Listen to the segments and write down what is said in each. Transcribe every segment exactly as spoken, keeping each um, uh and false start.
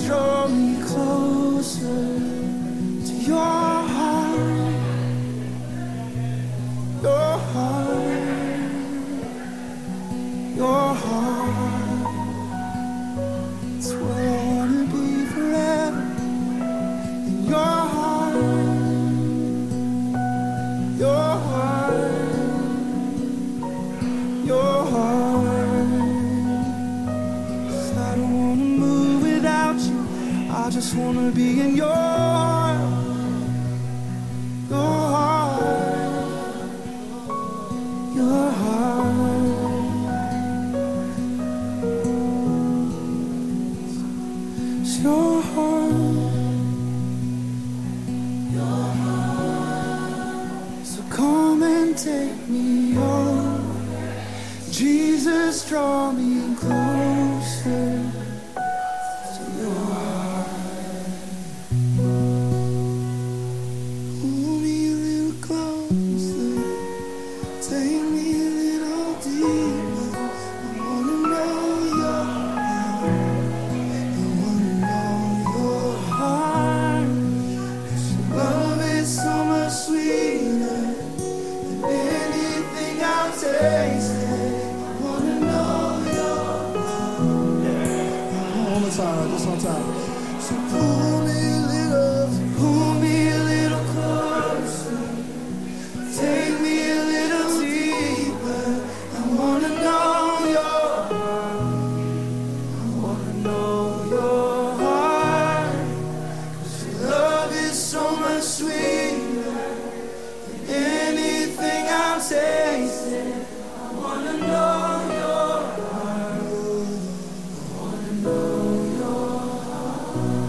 draw me closer to your heart, your heart, your heart. It's where I wanna be forever, in your heart, your heart, your heart. 'Cause I don't wanna move without you, I just wanna be in your heart, your heart, your heart. It's your heart, your heart. So come and take me home, Jesus, draw me closer to your heart. Pull me a little closer, take me a little deeper. I wanna know your heart, I wanna know your heart. 'Cause your love is so much sweeter than anything I've tasted. I wanna know your heart. Yeah. One more time, just one time. So pull me a little, pull me a little closer, take me a little deeper. I wanna know your heart, I wanna know your heart. 'Cause your love is so much sweeter than anything I've tasted. I wanna know your heart, I wanna know your heart.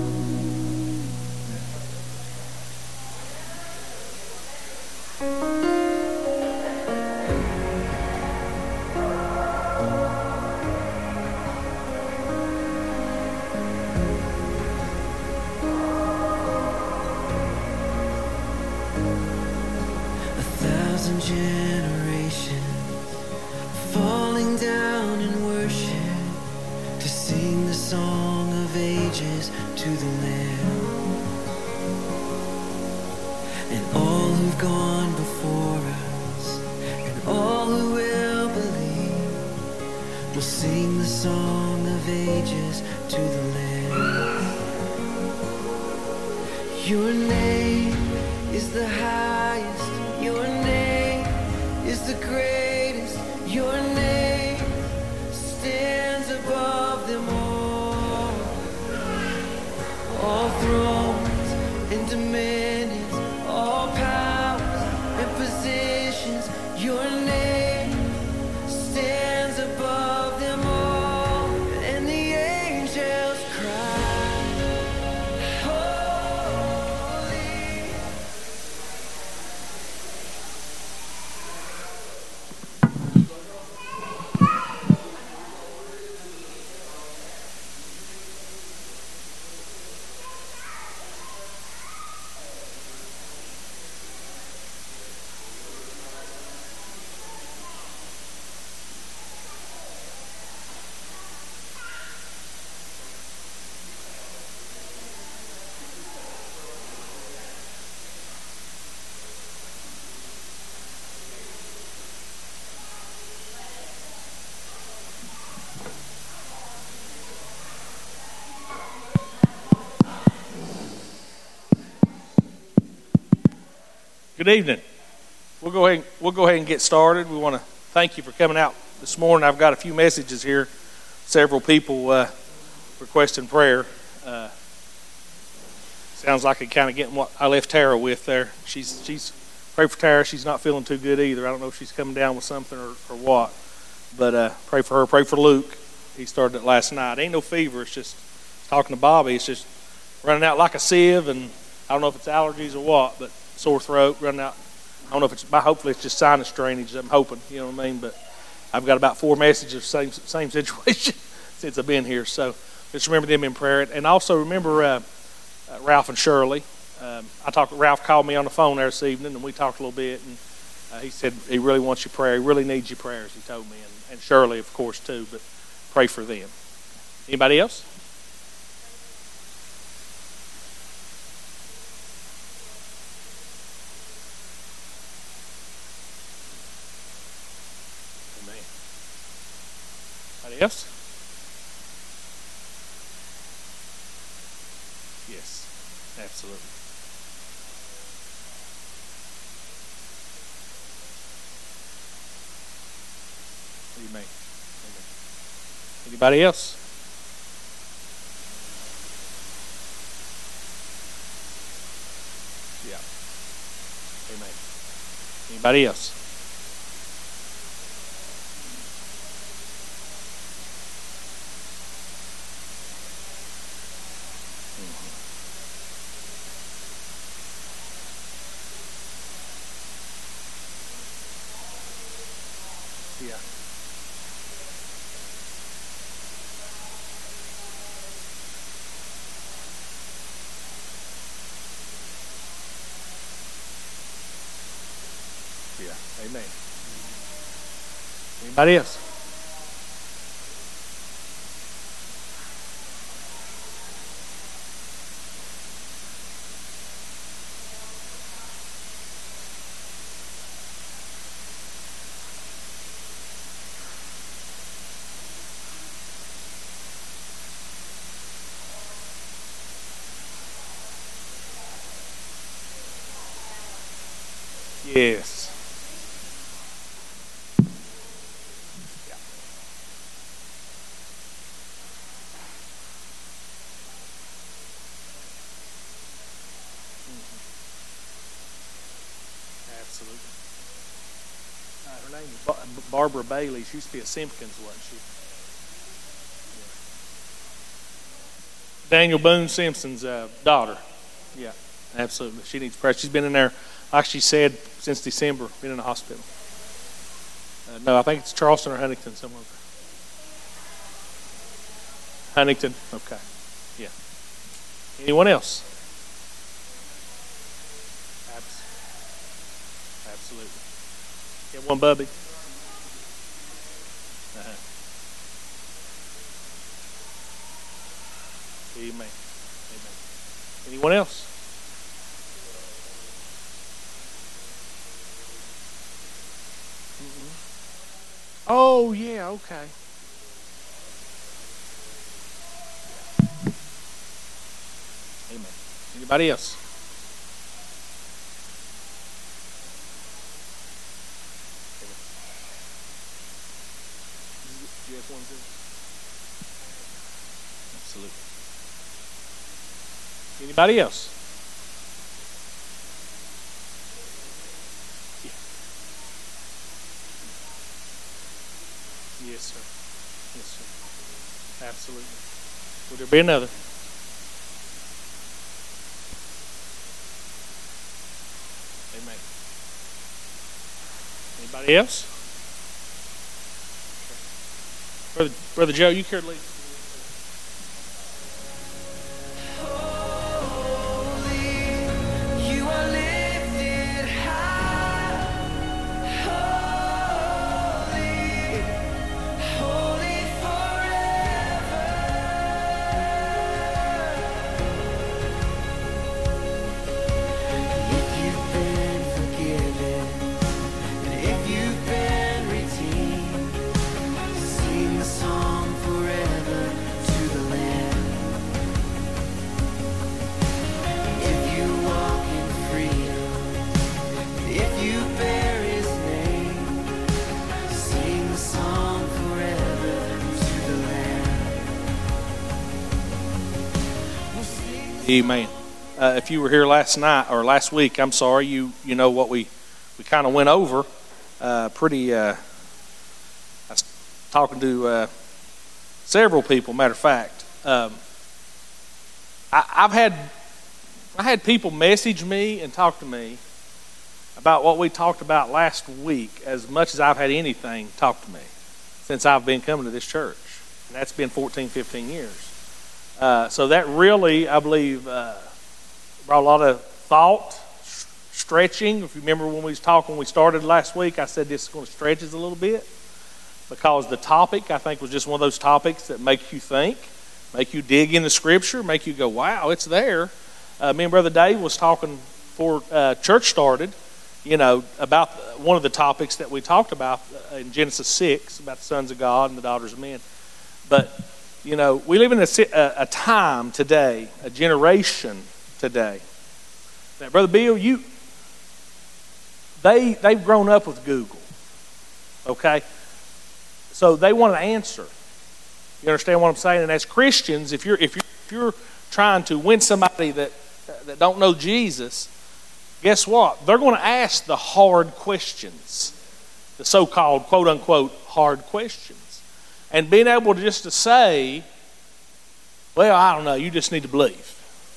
A thousand generations falling down in worship to sing the song of ages to the Lamb. And all who've gone before us and all who will believe will sing the song of ages to the Lamb. Your name is the highest, your name is the greatest, your name stands above them all. All thrones and dominions, all powers and positions, your name stands above them all. And the angels cry, holy. Good evening. We'll go ahead. We'll go ahead and get started. We want to thank you for coming out this morning. I've got a few messages here. Several people uh, requesting prayer. Uh, sounds like it kind of getting what I left Tara with there. She's she's pray for Tara. She's not feeling too good either. I don't know if she's coming down with something or, or what. But uh, pray for her. Pray for Luke. He started it last night. Ain't no fever. It's just talking to Bobby. It's just running out like a sieve, and I don't know if it's allergies or what, but sore throat, running out. I don't know if it's, hopefully it's just sinus drainage, I'm hoping, you know what I mean? But I've got about four messages, same same situation since I've been here. So just remember them in prayer. And also remember uh, uh, Ralph and Shirley. Um, I talked. Ralph called me on the phone there this evening, and we talked a little bit. And uh, he said he really wants your prayer. He really needs your prayers, he told me. And, and Shirley, of course, too. But pray for them. Anybody else? Anybody else? Yes, absolutely. Amen. Amen. Anybody else? Yeah. Amen. Anybody else? Yeah. Yeah. Amen. Anybody else? Yes. Yeah. Absolutely. Uh, her name is Bar- Barbara Bailey. She used to be at Simpkins, wasn't she? Yeah. Daniel Boone Simpson's uh, daughter. Yeah, absolutely. She needs prayer. She's been in there, like she said, since December, been in the hospital. Uh, no, I think it's Charleston or Huntington, somewhere. Huntington, okay. Yeah. Anyone else? Abs- Absolutely. Get one, Bubby. Uh-huh. Amen. Amen. Anyone else? Oh, yeah, okay. Amen. Anybody else? Do you have one, too? Absolutely. Anybody else? Yeah. Yes, sir. Yes, sir. Absolutely. Will there be another? Amen. Anybody else? Brother, Brother Joe, you care to lead? You are lifted high, holy, holy forever. If you've been forgiven, and if you've been redeemed, sing the song forever to the Lamb. If you walk in freedom, if you bear His name, sing the song forever to the Lamb. We'll sing the Amen. Uh, if you were here last night or last week, I'm sorry, you you know what we we kind of went over. Uh, pretty. Uh, I was talking to uh, several people. Matter of fact, um, I, I've had I had people message me and talk to me about what we talked about last week as much as I've had anything talk to me since I've been coming to this church, and that's been fourteen, fifteen years. Uh, so that really, I believe, uh, brought a lot of thought, s- stretching. If you remember when we was talking, when we started last week, I said this is going to stretch us a little bit because the topic, I think, was just one of those topics that make you think, make you dig in the Scripture, make you go, wow, it's there. Uh, me and Brother Dave was talking before uh, church started, you know, about one of the topics that we talked about uh, in Genesis six, about the sons of God and the daughters of men. But, you know, we live in a, a, a time today, a generation today. Now, Brother Bill, you, they, they've grown up with Google, okay? So they want an answer. You understand what I'm saying? And as Christians, if you're, if you're, if you're trying to win somebody that, that don't know Jesus, guess what? They're going to ask the hard questions, the so-called, quote-unquote, hard questions. And being able to just to say, well, I don't know, you just need to believe.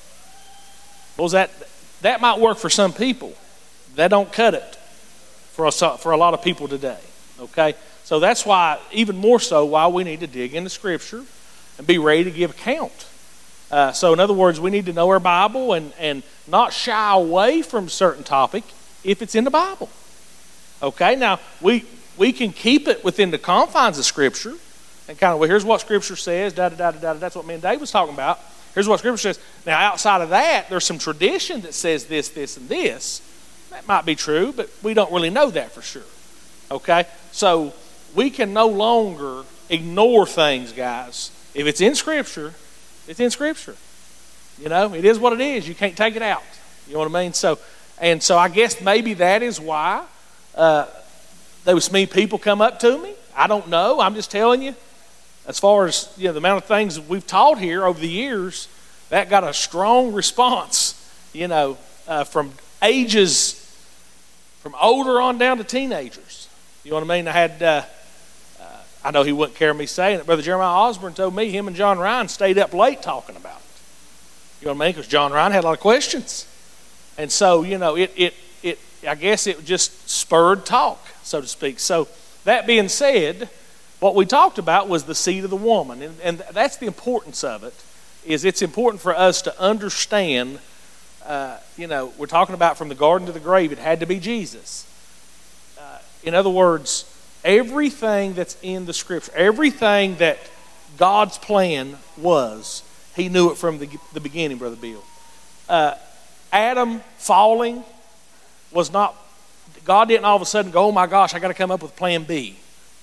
Well, that, that might work for some people. That don't cut it for a, for a lot of people today, okay? So that's why, even more so, why we need to dig into Scripture and be ready to give account. Uh, so in other words, we need to know our Bible and, and not shy away from a certain topic if it's in the Bible. Okay, now we we can keep it within the confines of Scripture and kind of, well, here's what Scripture says, da da da da da. That's what me and Dave was talking about. Here's what Scripture says. Now outside of that, there's some tradition that says this, this, and this. That might be true, but we don't really know that for sure. Okay, so we can no longer ignore things, guys. If it's in Scripture, it's in Scripture. You know, it is what it is. You can't take it out. You know what I mean? So, and so I guess maybe that is why uh, there was many people come up to me. I don't know. I'm just telling you. As far as, you know, the amount of things we've taught here over the years, that got a strong response, you know, uh, from ages, from older on down to teenagers. You know what I mean? I had... Uh, I know he wouldn't care me saying it. Brother Jeremiah Osborne told me him and John Ryan stayed up late talking about it. You know what I mean? Because John Ryan had a lot of questions. And so, you know, it, it, it, I guess it just spurred talk, so to speak. So that being said, what we talked about was the seed of the woman. And, and that's the importance of it, is it's important for us to understand, uh, you know, we're talking about from the garden to the grave, it had to be Jesus. Uh, in other words, everything that's in the Scripture, everything that God's plan was, he knew it from the, the beginning, Brother Bill. Uh, Adam falling was not, God didn't all of a sudden go, oh my gosh, I got to come up with plan B.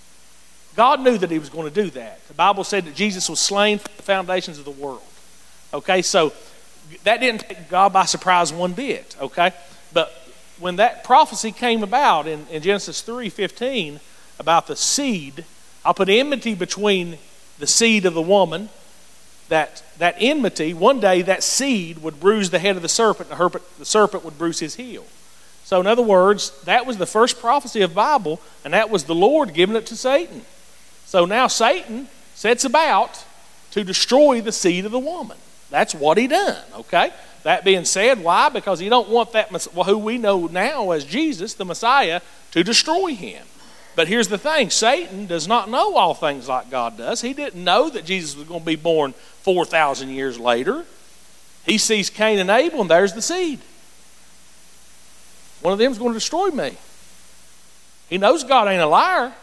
God knew that he was going to do that. The Bible said that Jesus was slain from the foundations of the world. Okay, so that didn't take God by surprise one bit, okay? But when that prophecy came about in, in Genesis three fifteen, about the seed, I'll put enmity between the seed of the woman, that that enmity, one day that seed would bruise the head of the serpent, and the, the serpent would bruise his heel. So in other words, that was the first prophecy of the Bible, and that was the Lord giving it to Satan. So now Satan sets about to destroy the seed of the woman. That's what he done, okay? That being said, why? Because he don't want that, who we know now as Jesus, the Messiah, to destroy him. But here's the thing, Satan does not know all things like God does. He didn't know that Jesus was going to be born four thousand years later. He sees Cain and Abel, and there's the seed. One of them is going to destroy me. He knows God ain't a liar.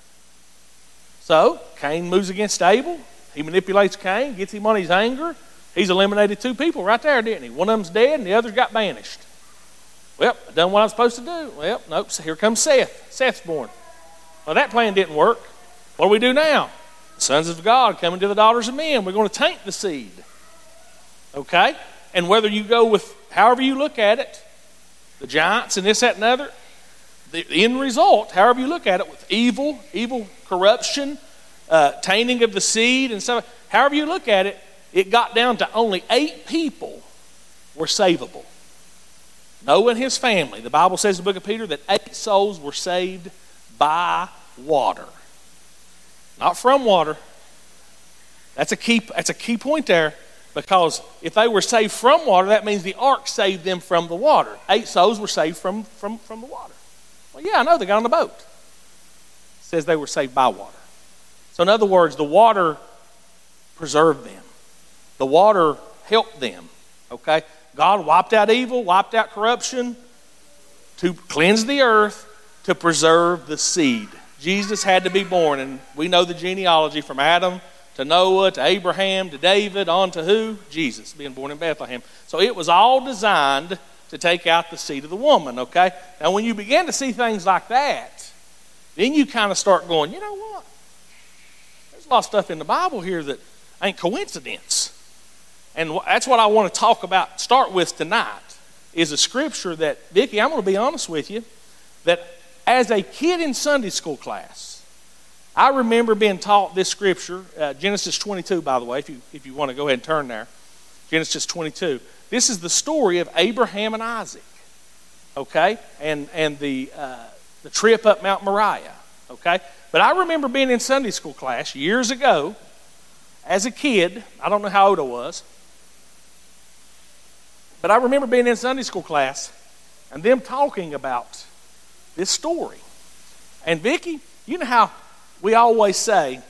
So, Cain moves against Abel. He manipulates Cain, gets him on his anger. He's eliminated two people right there, didn't he? One of them's dead, and the other got banished. Well, I done what I was supposed to do. Well, nope, so here comes Seth. Seth's born. Well, that plan didn't work. What do we do now? The sons of God coming to the daughters of men. We're going to taint the seed. Okay? And whether you go with however you look at it, the giants and this, that, and other, the end result, however you look at it, with evil, evil corruption, uh, tainting of the seed and stuff, however you look at it, it got down to only eight people were savable. Noah and his family. The Bible says in the book of Peter that eight souls were saved by water. Not from water. That's a key, that's a key point there, because if they were saved from water, that means the ark saved them from the water. Eight souls were saved from, from, from the water. Well, yeah, I know, they got on the boat. It says they were saved by water. So in other words, the water preserved them. The water helped them, okay? God wiped out evil, wiped out corruption to cleanse the earth, to preserve the seed. Jesus had to be born, and we know the genealogy from Adam to Noah to Abraham to David, on to who? Jesus, being born in Bethlehem. So it was all designed to take out the seed of the woman, okay? Now when you begin to see things like that, then you kind of start going, you know what? There's a lot of stuff in the Bible here that ain't coincidence. And that's what I want to talk about, start with tonight, is a scripture that, Vicki, I'm going to be honest with you, that as a kid in Sunday school class, I remember being taught this scripture, uh, Genesis twenty-two, by the way, if you, if you want to go ahead and turn there. Genesis twenty-two. This is the story of Abraham and Isaac, okay, and, and the, uh, the trip up Mount Moriah, okay. But I remember being in Sunday school class years ago, as a kid. I don't know how old I was, but I remember being in Sunday school class and them talking about this story. And Vicki, you know how we always say,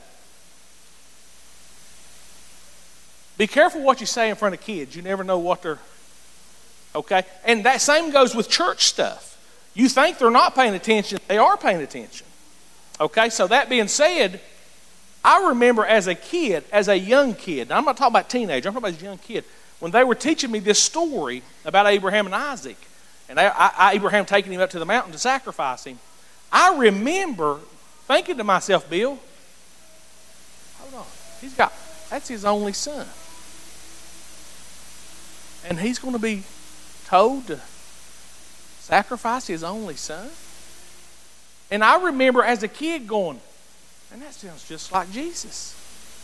be careful what you say in front of kids. You never know what they're, okay? And that same goes with church stuff. You think they're not paying attention, they are paying attention. Okay, so that being said, I remember as a kid, as a young kid, now I'm not talking about teenager, I'm talking about as a young kid, when they were teaching me this story about Abraham and Isaac, and I, I, Abraham taking him up to the mountain to sacrifice him, I remember thinking to myself, Bill, hold on, he's got, that's his only son. And he's going to be told to sacrifice his only son? And I remember as a kid going, and that sounds just like Jesus.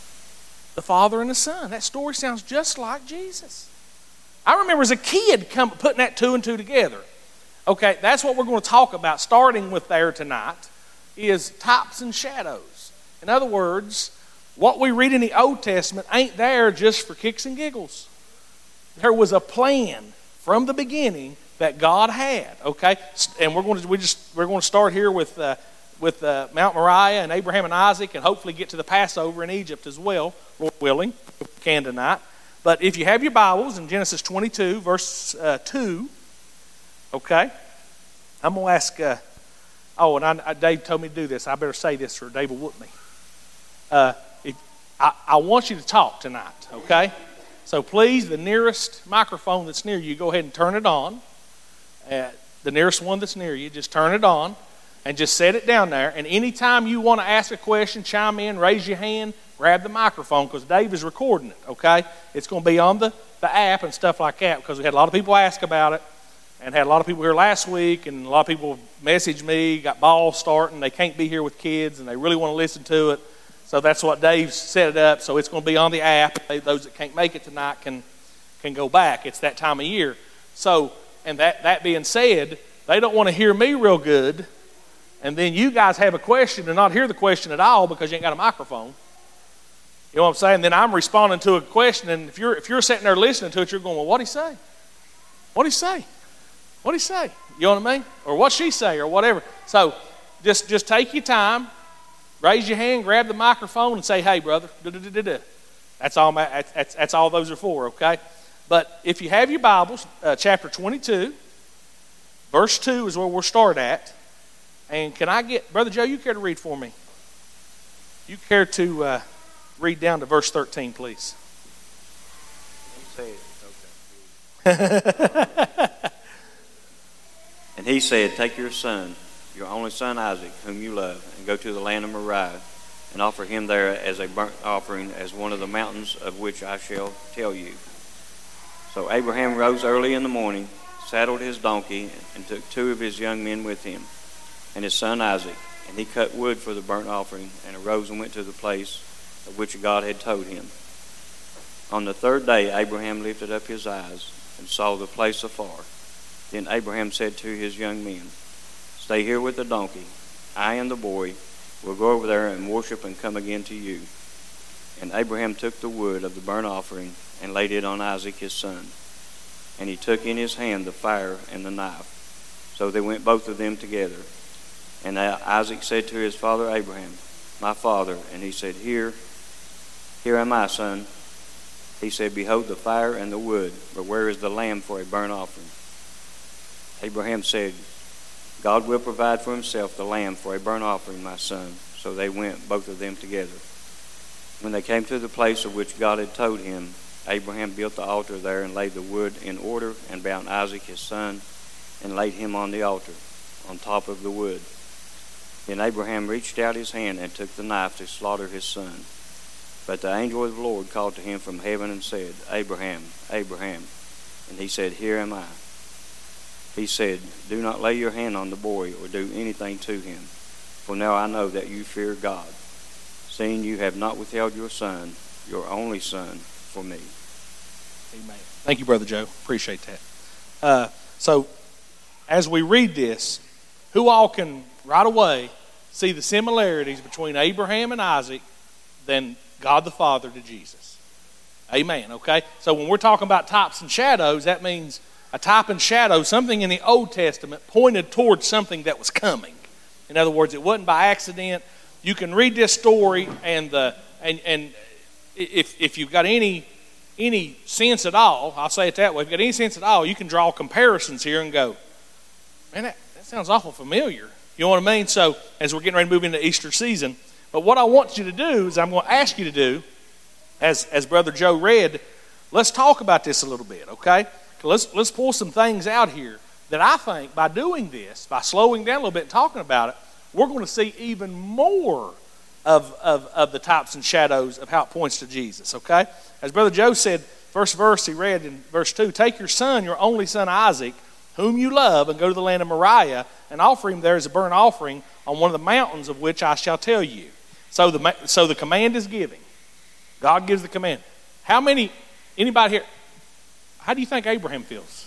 The Father and the Son. That story sounds just like Jesus. I remember as a kid come, putting that two and two together. Okay, that's what we're going to talk about, starting with there tonight, is types and shadows. In other words, what we read in the Old Testament ain't there just for kicks and giggles. There was a plan from the beginning that God had, okay? And we're going to we just we're going to start here with uh, with uh, Mount Moriah and Abraham and Isaac, and hopefully get to the Passover in Egypt as well, Lord willing, if we can tonight. But if you have your Bibles in Genesis twenty-two, verse uh, two, okay, I'm going to ask. Uh, oh, and I, I, Dave told me to do this. I better say this, or Dave will whoop me. Uh, if, I, I want you to talk tonight, okay? So please, the nearest microphone that's near you, go ahead and turn it on. Uh, the nearest one that's near you, just turn it on and just set it down there. And anytime you want to ask a question, chime in, raise your hand, grab the microphone, because Dave is recording it, okay? It's going to be on the, the app and stuff like that, because we had a lot of people ask about it, and had a lot of people here last week, and a lot of people messaged me, got balls starting, they can't be here with kids, and they really want to listen to it. So that's what Dave set it up. So it's going to be on the app. Those that can't make it tonight can can go back. It's that time of year. So, and that, that being said, they don't want to hear me real good, and then you guys have a question and not hear the question at all because you ain't got a microphone. You know what I'm saying? Then I'm responding to a question, and if you're if you're sitting there listening to it, you're going, well, what'd he say? What'd he say? What'd he say? You know what I mean? Or what'd she say, or whatever. So just just take your time. Raise your hand, grab the microphone, and say, hey, brother. Da-da-da-da-da. That's all, my, that's, that's all those are for, okay? But if you have your Bibles, uh, chapter twenty-two, verse two is where we'll start at. And can I get, Brother Joe, you care to read for me? You care to uh, read down to verse thirteen, please? Say it. Okay. And he said, take your son, your only son Isaac, whom you love, and go to the land of Moriah, and offer him there as a burnt offering as one of the mountains of which I shall tell you. So Abraham rose early in the morning, saddled his donkey, and took two of his young men with him, and his son Isaac, and he cut wood for the burnt offering, and arose and went to the place of which God had told him. On the third day Abraham lifted up his eyes, and saw the place afar. Then Abraham said to his young men, stay here with the donkey. I and the boy will go over there and worship and come again to you. And Abraham took the wood of the burnt offering and laid it on Isaac his son. And he took in his hand the fire and the knife. So they went both of them together. And Isaac said to his father Abraham, my father. And he said, Here, here am I, son. He said, behold the fire and the wood, but where is the lamb for a burnt offering? Abraham said, God will provide for himself the lamb for a burnt offering, my son. So they went, both of them together. When they came to the place of which God had told him, Abraham built the altar there and laid the wood in order and bound Isaac his son and laid him on the altar, on top of the wood. Then Abraham reached out his hand and took the knife to slaughter his son. But the angel of the Lord called to him from heaven and said, Abraham, Abraham. And he said, Here am I. He said, Do not lay your hand on the boy or do anything to him. For now I know that you fear God, seeing you have not withheld your son, your only son, for me. Amen. Thank you, Brother Joe. Appreciate that. Uh, so, as we read this, who all can right away see the similarities between Abraham and Isaac than God the Father to Jesus? Amen, okay? So when we're talking about types and shadows, that means a type and shadow, something in the Old Testament pointed towards something that was coming. In other words, it wasn't by accident. You can read this story, and the and and if if you've got any any sense at all, I'll say it that way, if you've got any sense at all, you can draw comparisons here and go, man, that, that sounds awful familiar. You know what I mean? So as we're getting ready to move into Easter season, but what I want you to do is I'm going to ask you to do, as as Brother Joe read, let's talk about this a little bit, okay? Let's let's pull some things out here that I think by doing this, by slowing down a little bit and talking about it, we're going to see even more of, of, of the types and shadows of how it points to Jesus, okay? As Brother Joe said, first verse he read in verse two, take your son, your only son Isaac, whom you love, and go to the land of Moriah, and offer him there as a burnt offering on one of the mountains of which I shall tell you. So the, so the command is given. God gives the command. How many, anybody here, how do you think Abraham feels?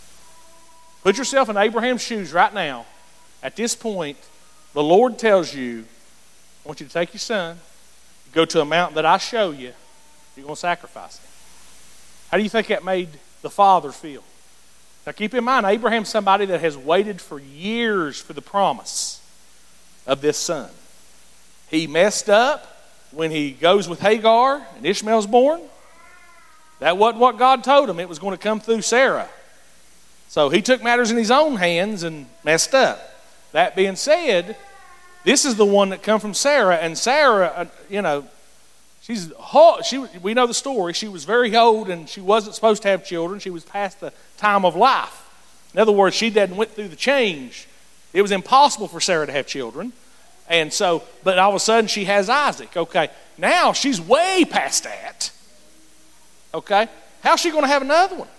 Put yourself in Abraham's shoes right now. At this point, the Lord tells you, I want you to take your son, go to a mountain that I show you, you're going to sacrifice him. How do you think that made the father feel? Now keep in mind, Abraham's somebody that has waited for years for the promise of this son. He messed up when he goes with Hagar and Ishmael's born. That wasn't what God told him. It was going to come through Sarah. So he took matters in his own hands and messed up. That being said, this is the one that come from Sarah. And Sarah, you know, she's she. we know the story. She was very old and she wasn't supposed to have children. She was past the time of life. In other words, she hadn't went through the change. It was impossible for Sarah to have children. And so, but all of a sudden she has Isaac. Okay, now she's way past that. Okay, how's she going to have another one?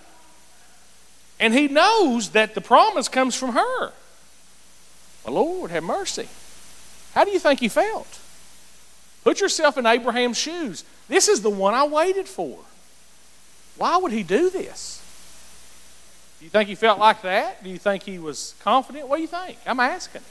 And he knows that the promise comes from her. Well, Lord, have mercy. How do you think he felt? Put yourself in Abraham's shoes. This is the one I waited for. Why would he do this? Do you think he felt like that? Do you think he was confident? What do you think? I'm asking.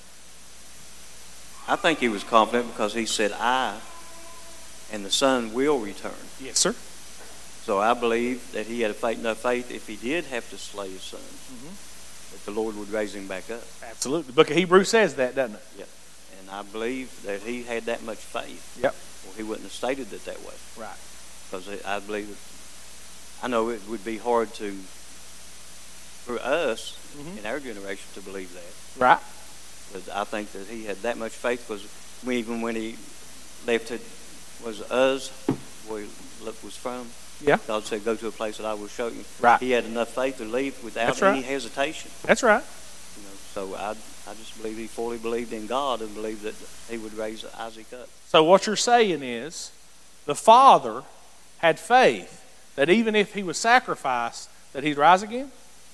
I think he was confident because he said, I and the son will return. Yes, sir. So I believe that he had faith, enough faith if he did have to slay his son, mm-hmm. that the Lord would raise him back up. Absolutely. The book of Hebrews says that, doesn't it? Yeah. And I believe that he had that much faith. Yep. Or he wouldn't have stated it that way. Right. Because I believe that, I know it would be hard to, for us mm-hmm. in our generation to believe that. Right. But I think that he had that much faith because even when he left it, was Uz, where he was from, yeah. God said, go to a place that I will show you. Right. He had enough faith to leave without That's any right. hesitation. That's right. You know, so I, I just believe he fully believed in God and believed that he would raise Isaac up. So what you're saying is, the father had faith that even if he was sacrificed, that he'd rise again?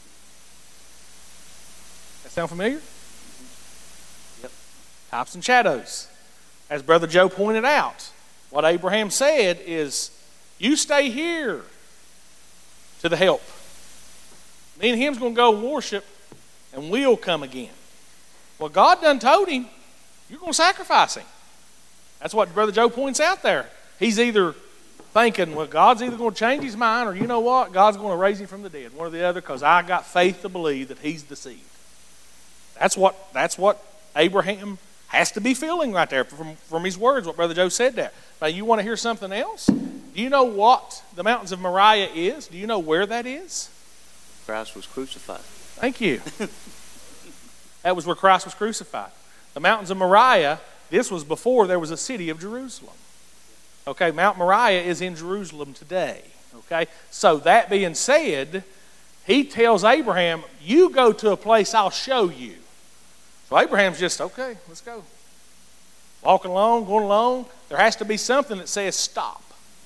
That sound familiar? Mm-hmm. Yep. Types and shadows. As Brother Joe pointed out, what Abraham said is, you stay here to the help. Me and him's going to go worship, and we'll come again. Well, God done told him, you're going to sacrifice him. That's what Brother Joe points out there. He's either thinking, well, God's either going to change his mind, or you know what, God's going to raise him from the dead, one or the other, because I got faith to believe that he's the seed. That's what, that's what Abraham has to be feeling right there from, from his words, what Brother Joe said there. Now, you want to hear something else? Do you know what the mountains of Moriah is? Do you know where that is? Christ was crucified. Thank you. That was where Christ was crucified. The mountains of Moriah, this was before there was a city of Jerusalem. Okay, Mount Moriah is in Jerusalem today. Okay, so that being said, he tells Abraham, you go to a place I'll show you. So Abraham's just, okay, let's go. Walking along, going along. There has to be something that says stop.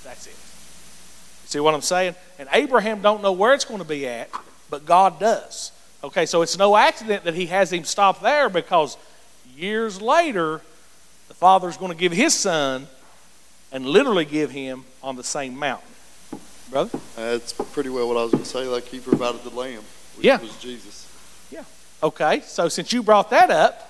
That's it. You see what I'm saying? And Abraham don't know where it's going to be at, but God does. Okay, so it's no accident that he has him stop there, because years later, the Father's going to give his son and literally give him on the same mountain. Brother? That's pretty well what I was going to say. Like, he provided the lamb, which Yeah. was Jesus. Yeah. Okay, so since you brought that up,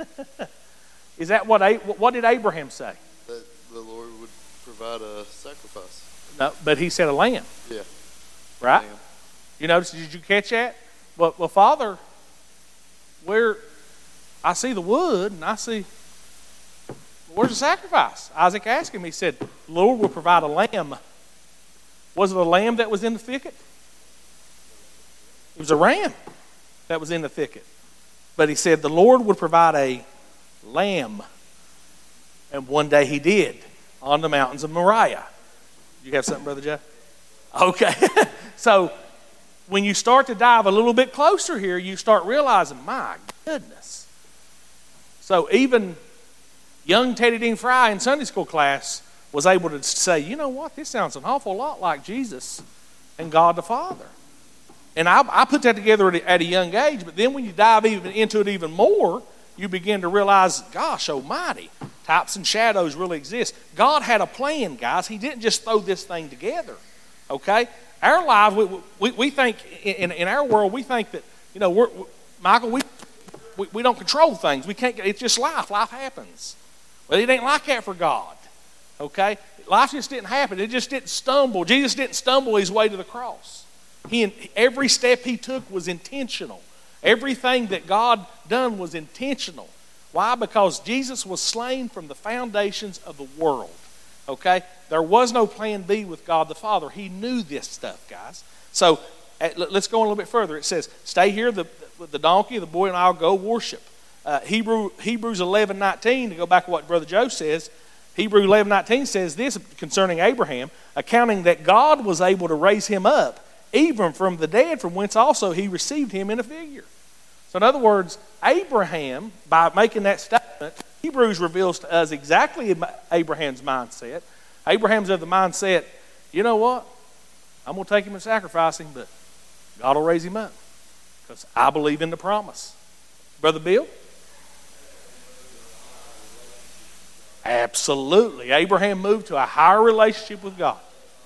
is that what, what did Abraham say? That the Lord would provide a sacrifice. No, but he said a lamb. Yeah. Right? Lamb. You notice, did you catch that? Well, well, Father, where I see the wood and I see, where's the sacrifice? Isaac asked him, he said, the Lord will provide a lamb. Was it a lamb that was in the thicket? It was a ram that was in the thicket. But he said the Lord would provide a lamb. And one day he did on the mountains of Moriah. You have something, Brother Jeff? Okay. So when you start to dive a little bit closer here, you start realizing, my goodness. So even young Teddy Dean Fry in Sunday school class was able to say, you know what, this sounds an awful lot like Jesus and God the Father. And I, I put that together at a, at a young age, but then when you dive even into it even more, you begin to realize, gosh almighty, types and shadows really exist. God had a plan, guys. He didn't just throw this thing together, okay? Our lives, we, we, we think, in, in our world, we think that, you know, we're, Michael, we, we, we don't control things. We can't, it's just life. Life happens. Well, it ain't like that for God, okay? Life just didn't happen. It just didn't stumble. Jesus didn't stumble his way to the cross. He, every step he took was intentional. Everything that God done was intentional. Why? Because Jesus was slain from the foundations of the world. Okay? There was no plan B with God the Father. He knew this stuff, guys. So let's go on a little bit further. It says, stay here, the, the donkey, the boy, and I'll go worship. Uh, Hebrew, Hebrews eleven nineteen, to go back to what Brother Joe says, Hebrews eleven nineteen says this concerning Abraham, accounting that God was able to raise him up, even from the dead, from whence also he received him in a figure. So in other words, Abraham, by making that statement, Hebrews reveals to us exactly Abraham's mindset. Abraham's of the mindset, you know what? I'm going to take him and sacrifice him, but God will raise him up because I believe in the promise. Brother Bill? Absolutely. Abraham moved to a higher relationship with God.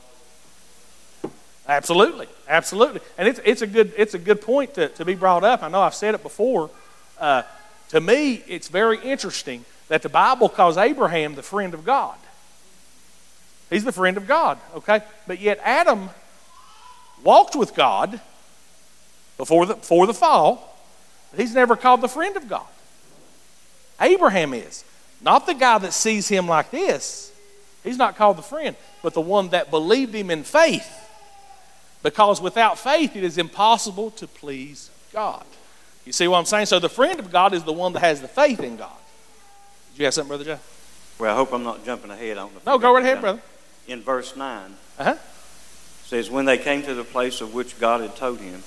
Absolutely, absolutely, and it's it's a good it's a good point to, to be brought up. I know I've said it before. Uh, to me, it's very interesting that the Bible calls Abraham the friend of God. He's the friend of God, okay? But yet Adam walked with God before the before the fall. But he's never called the friend of God. Abraham is not the guy that sees him like this. He's not called the friend, but the one that believed him in faith. Because without faith, it is impossible to please God. You see what I'm saying? So the friend of God is the one that has the faith in God. Did you have something, Brother Joe? Well, I hope I'm not jumping ahead. I don't know if No, go right ahead, brother. In verse nine, Uh-huh. it says, when they came to the place of which God had told him,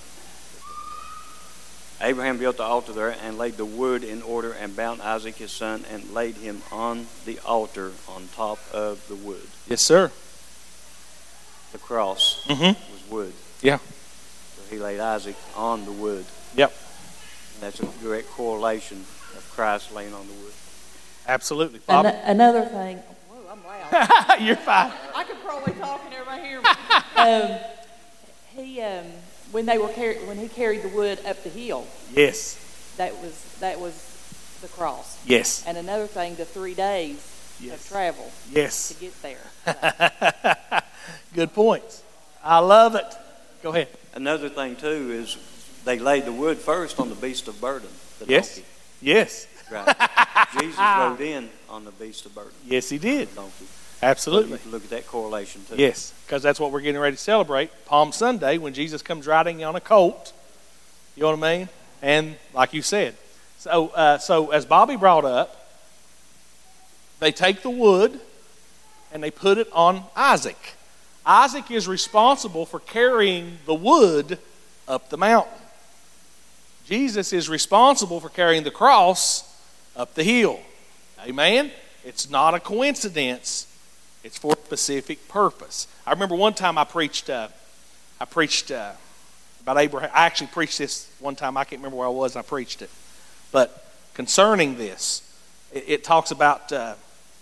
Abraham built the altar there and laid the wood in order and bound Isaac his son and laid him on the altar on top of the wood. Yes, sir. The cross Mm-hmm. was wood. Yeah. So he laid Isaac on the wood. Yep. And that's a direct correlation of Christ laying on the wood. Absolutely. An- Bobby? another thing. Whoa, I'm loud. You're fine. I could probably talk and everybody hear me. um, he, um, when they were car- when he carried the wood up the hill, Yes. that was that was the cross. Yes. And another thing, the three days Yes. of travel Yes. to get there. So, Good points. I love it. Go ahead. Another thing, too, is they laid the wood first on the beast of burden, the Yes. donkey. Yes. Right. Jesus rode in on the beast of burden, Yes, he did. the donkey. Absolutely. So you can look at that correlation, too. Yes, because that's what we're getting ready to celebrate. Palm Sunday, when Jesus comes riding on a colt. You know what I mean? And like you said. So, uh, so as Bobby brought up, they take the wood and they put it on Isaac. Isaac is responsible for carrying the wood up the mountain. Jesus is responsible for carrying the cross up the hill. Amen? It's not a coincidence. It's for a specific purpose. I remember one time I preached, uh, I preached uh, about Abraham. I actually preached this one time. I can't remember where I was and I preached it. But concerning this, it, it talks about uh,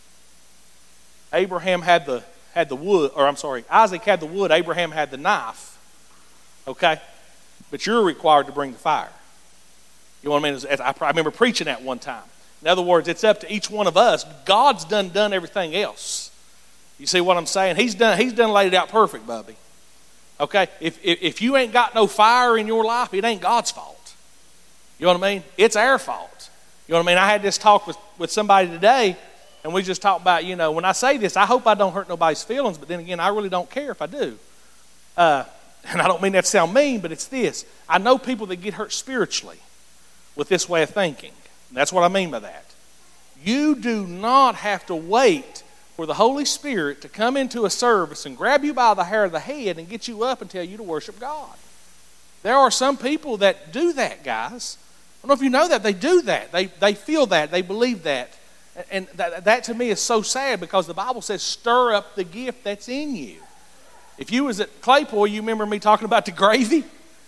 Abraham had the had the wood, or I'm sorry, Isaac had the wood, Abraham had the knife. Okay? But you're required to bring the fire. You know what I mean? I remember preaching that one time. In other words, it's up to each one of us. God's done done everything else. You see what I'm saying? He's done He's done laid it out perfect, Bubby. Okay? If, if if you ain't got no fire in your life, it ain't God's fault. You know what I mean? It's our fault. You know what I mean? I had this talk with, with somebody today, and we just talked about, you know, when I say this, I hope I don't hurt nobody's feelings, but then again, I really don't care if I do. Uh, and I don't mean that to sound mean, but it's this. I know people that get hurt spiritually with this way of thinking. And that's what I mean by that. You do not have to wait for the Holy Spirit to come into a service and grab you by the hair of the head and get you up and tell you to worship God. There are some people that do that, guys. I don't know if you know that. They do that. They, they feel that. They believe that. And that, that to me is so sad because the Bible says stir up the gift that's in you. If you was at Claypool, you remember me talking about the gravy?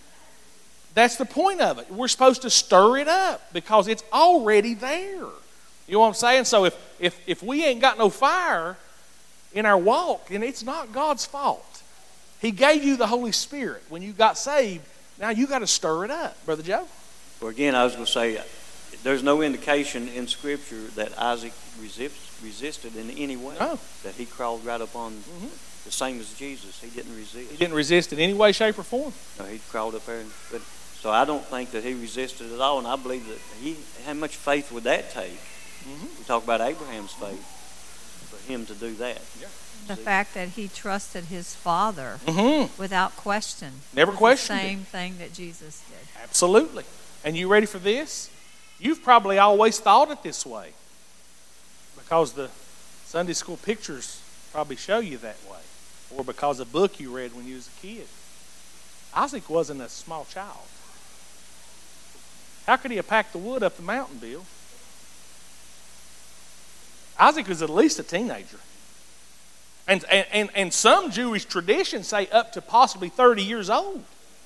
That's the point of it. We're supposed to stir it up because it's already there. You know what I'm saying? So if, if, if we ain't got no fire in our walk, then it's not God's fault. He gave you the Holy Spirit when you got saved. Now you got to stir it up. Brother Joe? Well, again, I was going to say, there's no indication in Scripture that Isaac resist, resisted in any way. No. That he crawled right up on Mm-hmm. the same as Jesus. He didn't resist. He didn't resist in any way, shape, or form. No, he crawled up there. But, so I don't think that he resisted at all, and I believe that he, how much faith would that take? Mm-hmm. We talk about Abraham's faith, for him to do that. Yeah. The fact that he trusted his Father Mm-hmm. without question. Never was questioned the it. same thing that Jesus did. Absolutely. And you ready for this? You've probably always thought it this way because the Sunday school pictures probably show you that way, or because a book you read when you was a kid. Isaac wasn't a small child. How could he have packed the wood up the mountain, Bill? Isaac was at least a teenager. And, and, and, and some Jewish traditions say up to possibly thirty years old.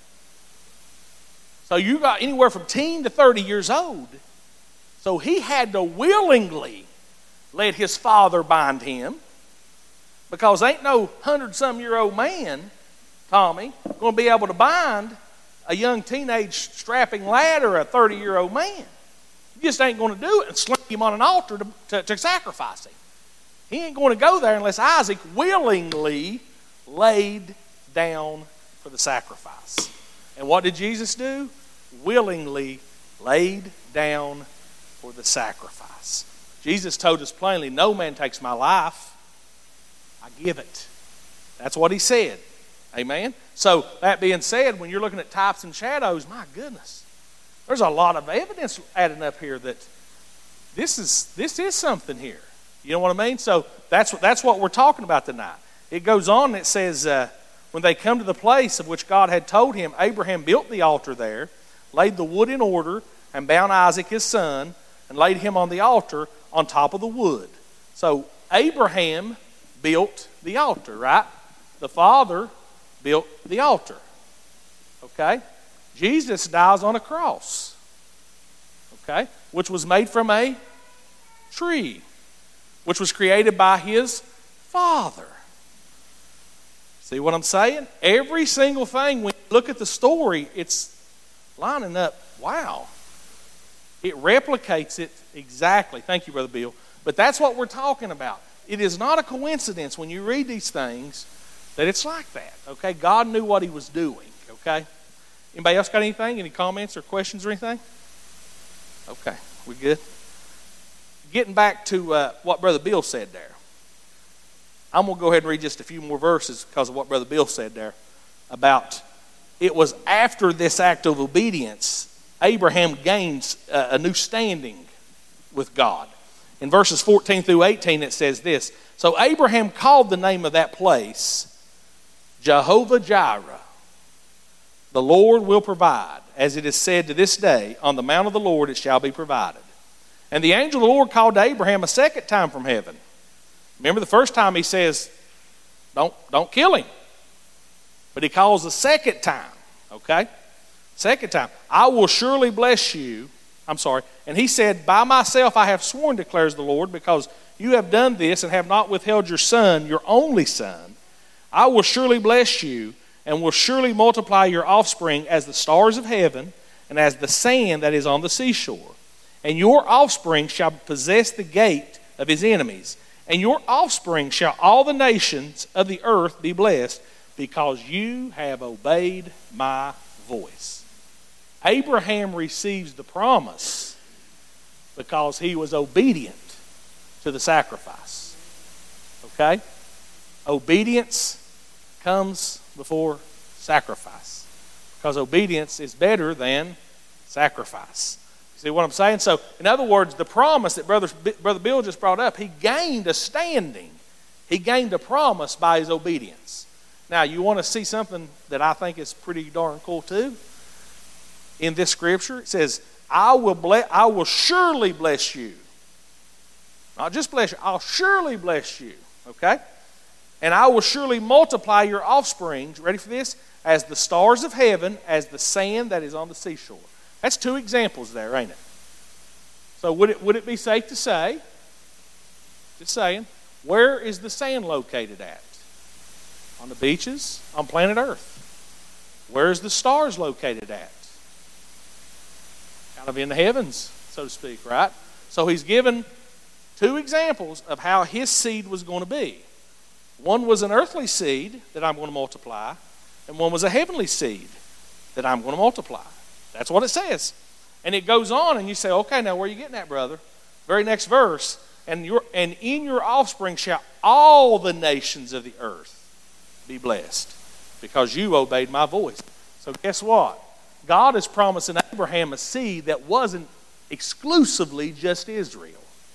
So you got anywhere from teen to thirty years old. So he had to willingly let his father bind him, because ain't no hundred-some-year-old man, Tommy, going to be able to bind a young teenage strapping lad or a thirty-year-old man. You just ain't going to do it and sling him on an altar to, to, to sacrifice him. He ain't going to go there unless Isaac willingly laid down for the sacrifice. And what did Jesus do? Willingly laid down for the sacrifice. Jesus told us plainly, no man takes my life, I give it. That's what he said. Amen? So that being said, when you're looking at types and shadows, my goodness, there's a lot of evidence adding up here that this is this is something here. You know what I mean? So that's what, that's what we're talking about tonight. It goes on and it says, uh, when they come to the place of which God had told him, Abraham built the altar there, laid the wood in order, and bound Isaac his son, and laid him on the altar on top of the wood. So Abraham built the altar, right? The father built the altar. Okay? Jesus dies on a cross. Okay? Which was made from a tree, which was created by his Father. See what I'm saying? Every single thing, when you look at the story, it's lining up. Wow. It replicates it exactly. Thank you, Brother Bill. But that's what we're talking about. It is not a coincidence when you read these things that it's like that. Okay? God knew what he was doing. Okay? Anybody else got anything? Any comments or questions or anything? Okay. We good? Getting back to uh, what Brother Bill said there. I'm going to go ahead and read just a few more verses because of what Brother Bill said there about it was after this act of obedience Abraham gains uh, a new standing with God. In verses fourteen through eighteen it says this, so Abraham called the name of that place Jehovah Jireh. The Lord will provide, as it is said to this day, on the mount of the Lord it shall be provided. And the angel of the Lord called to Abraham a second time from heaven. Remember the first time he says, don't, don't kill him. But he calls the second time, okay? Second time, I will surely bless you. I'm sorry. And he said, by myself I have sworn, declares the Lord, because you have done this and have not withheld your son, your only son. I will surely bless you and will surely multiply your offspring as the stars of heaven and as the sand that is on the seashore. And your offspring shall possess the gate of his enemies. And your offspring shall all the nations of the earth be blessed, because you have obeyed my voice. Abraham receives the promise because he was obedient to the sacrifice. Okay? Obedience comes before sacrifice, because obedience is better than sacrifice. See what I'm saying? So, in other words, the promise that Brother, Brother Bill just brought up, he gained a standing. He gained a promise by his obedience. Now, you want to see something that I think is pretty darn cool too? In this scripture, it says, I will, bless, I will surely bless you. Not just bless you, I'll surely bless you. Okay? And I will surely multiply your offspring, ready for this? As the stars of heaven, as the sand that is on the seashore. That's two examples there, ain't it? So would it, would it be safe to say, just saying, where is the sand located at? On the beaches, on planet Earth. Where is the stars located at? Kind of in the heavens, so to speak, right? So he's given two examples of how his seed was going to be. One was an earthly seed that I'm going to multiply, and one was a heavenly seed that I'm going to multiply. That's what it says. And it goes on, and you say, okay, now where are you getting at, brother? Very next verse, and your and in your offspring shall all the nations of the earth be blessed, because you obeyed my voice. So guess what? God is promising Abraham a seed that wasn't exclusively just Israel.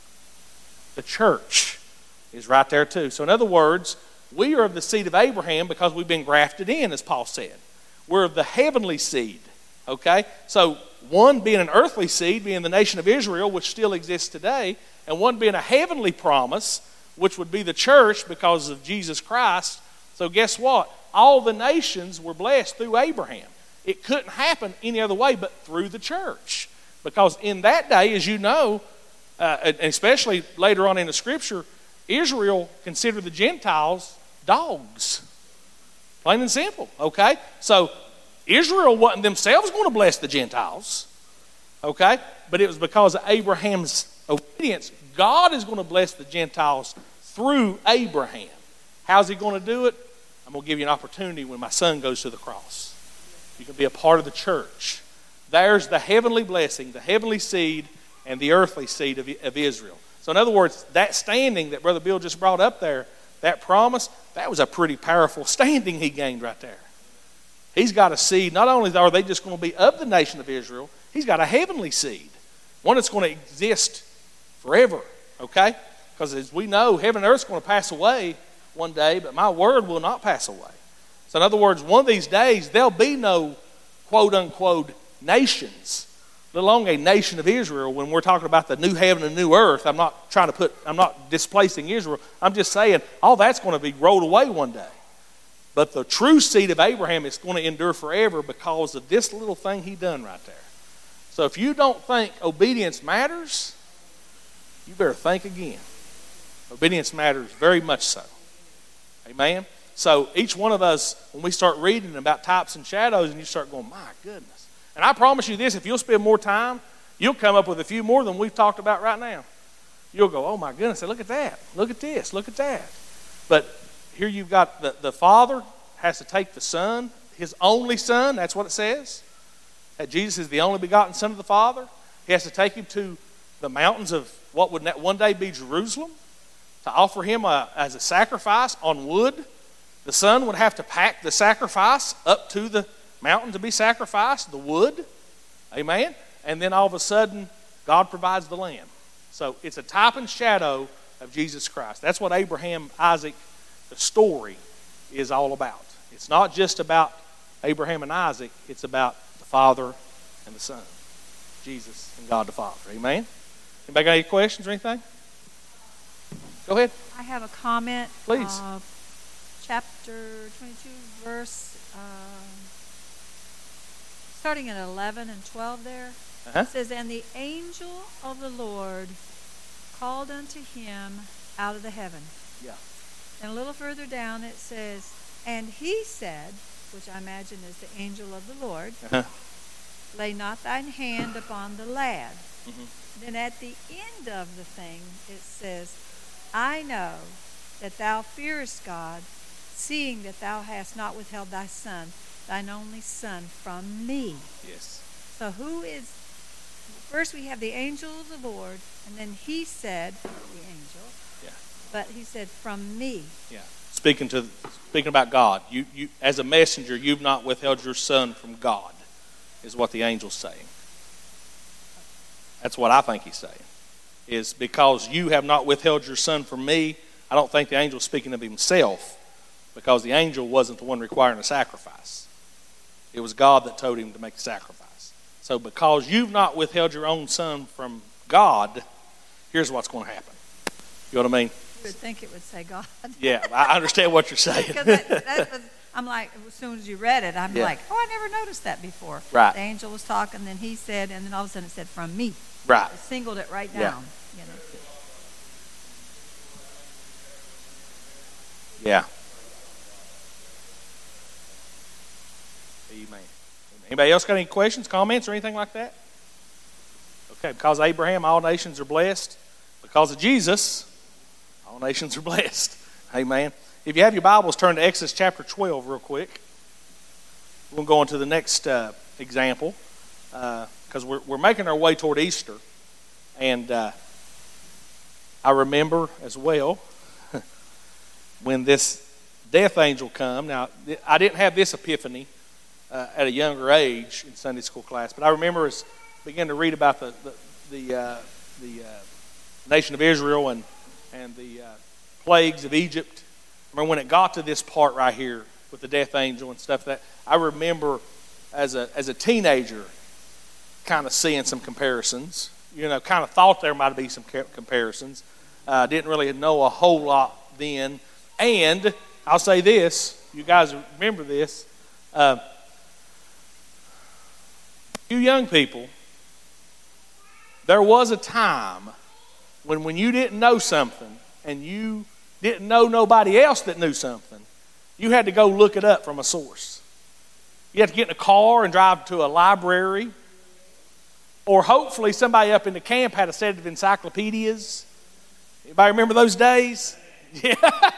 The church is right there too. So in other words, we are of the seed of Abraham because we've been grafted in, as Paul said. We're of the heavenly seed. Okay? So one being an earthly seed, being the nation of Israel, which still exists today, and one being a heavenly promise, which would be the church because of Jesus Christ. So guess what? All the nations were blessed through Abraham. It couldn't happen any other way but through the church. Because in that day, as you know, uh, and especially later on in the scripture, Israel considered the Gentiles dogs. Plain and simple, okay? So Israel wasn't themselves going to bless the Gentiles, okay? But it was because of Abraham's obedience. God is going to bless the Gentiles through Abraham. How's he going to do it? I'm going to give you an opportunity when my son goes to the cross. You can be a part of the church. There's the heavenly blessing, the heavenly seed, and the earthly seed of, of Israel. So in other words, that standing that Brother Bill just brought up there, that promise, that was a pretty powerful standing he gained right there. He's got a seed. Not only are they just going to be of the nation of Israel, he's got a heavenly seed. One that's going to exist forever, okay? Because as we know, heaven and earth is going to pass away one day, but my word will not pass away. So in other words, one of these days, there'll be no quote-unquote nations, let alone a nation of Israel. When we're talking about the new heaven and new earth, I'm not trying to put, I'm not displacing Israel. I'm just saying all that's going to be rolled away one day. But the true seed of Abraham is going to endure forever because of this little thing he done right there. So if you don't think obedience matters, you better think again. Obedience matters very much so. Amen? So each one of us, when we start reading about types and shadows, and you start going, my goodness. And I promise you this, if you'll spend more time, you'll come up with a few more than we've talked about right now. You'll go, oh my goodness, look at that. Look at this. Look at that. But here you've got the, the Father has to take the Son, his only Son, that's what it says. That Jesus is the only begotten Son of the Father. He has to take him to the mountains of what would one day be Jerusalem to offer him a, as a sacrifice on wood. The Son would have to pack the sacrifice up to the mountain to be sacrificed, the wood. Amen? And then all of a sudden, God provides the lamb. So it's a type and shadow of Jesus Christ. That's what Abraham, Isaac, the story is all about. It's not just about Abraham and Isaac. It's about the Father and the Son, Jesus and God the Father. Amen? Anybody got any questions or anything? Go ahead. I have a comment. Please. Uh, chapter twenty-two, verse, uh, starting at eleven and twelve there. Uh-huh. It says, "And the angel of the Lord called unto him out of the heaven." Yeah. And a little further down it says, "And he said," which I imagine is the angel of the Lord, Uh-huh. "Lay not thine hand upon the lad." Mm-hmm. Then at the end of the thing it says, "I know that thou fearest God, seeing that thou hast not withheld thy son, thine only son, from me." Yes. So who is, first we have the angel of the Lord, and then he said, the angel, Yeah. but he said, "From me." Yeah. Speaking to speaking about God, you you as a messenger, you've not withheld your son from God, is what the angel's saying. That's what I think he's saying. Is because you have not withheld your son from me. I don't think the angel's speaking of himself, because the angel wasn't the one requiring a sacrifice. It was God that told him to make the sacrifice. So because you've not withheld your own son from God, here's what's going to happen. You know what I mean? You would think it would say God. Yeah, I understand what you're saying. Because that, that was, I'm like, as soon as you read it, I'm Yeah. like, oh, I never noticed that before. Right. The angel was talking, then he said, and then all of a sudden it said, "From me." Right. It singled it right Yeah. down. You know. Yeah. Amen. Anybody else got any questions, comments, or anything like that? Okay, because of Abraham, all nations are blessed. Because of Jesus, all nations are blessed. Amen. If you have your Bibles, turn to Exodus chapter twelve real quick. We'll go on to the next uh, example, because uh, we're, we're making our way toward Easter. And uh, I remember as well when this death angel come. Now, I didn't have this epiphany uh, at a younger age in Sunday school class, but I remember as I began to read about the the the, uh, the uh, nation of Israel and and the uh, plagues of Egypt. I remember when it got to this part right here with the death angel and stuff that I remember as a as a teenager kind of seeing some comparisons. You know, kind of thought there might be some comparisons. Uh, didn't really know a whole lot then. And I'll say this, you guys remember this. Uh, you young people, there was a time when when you didn't know something and you didn't know nobody else that knew something, you had to go look it up from a source. You had to get in a car and drive to a library. Or hopefully somebody up in the camp had a set of encyclopedias. Anybody remember those days? Yeah.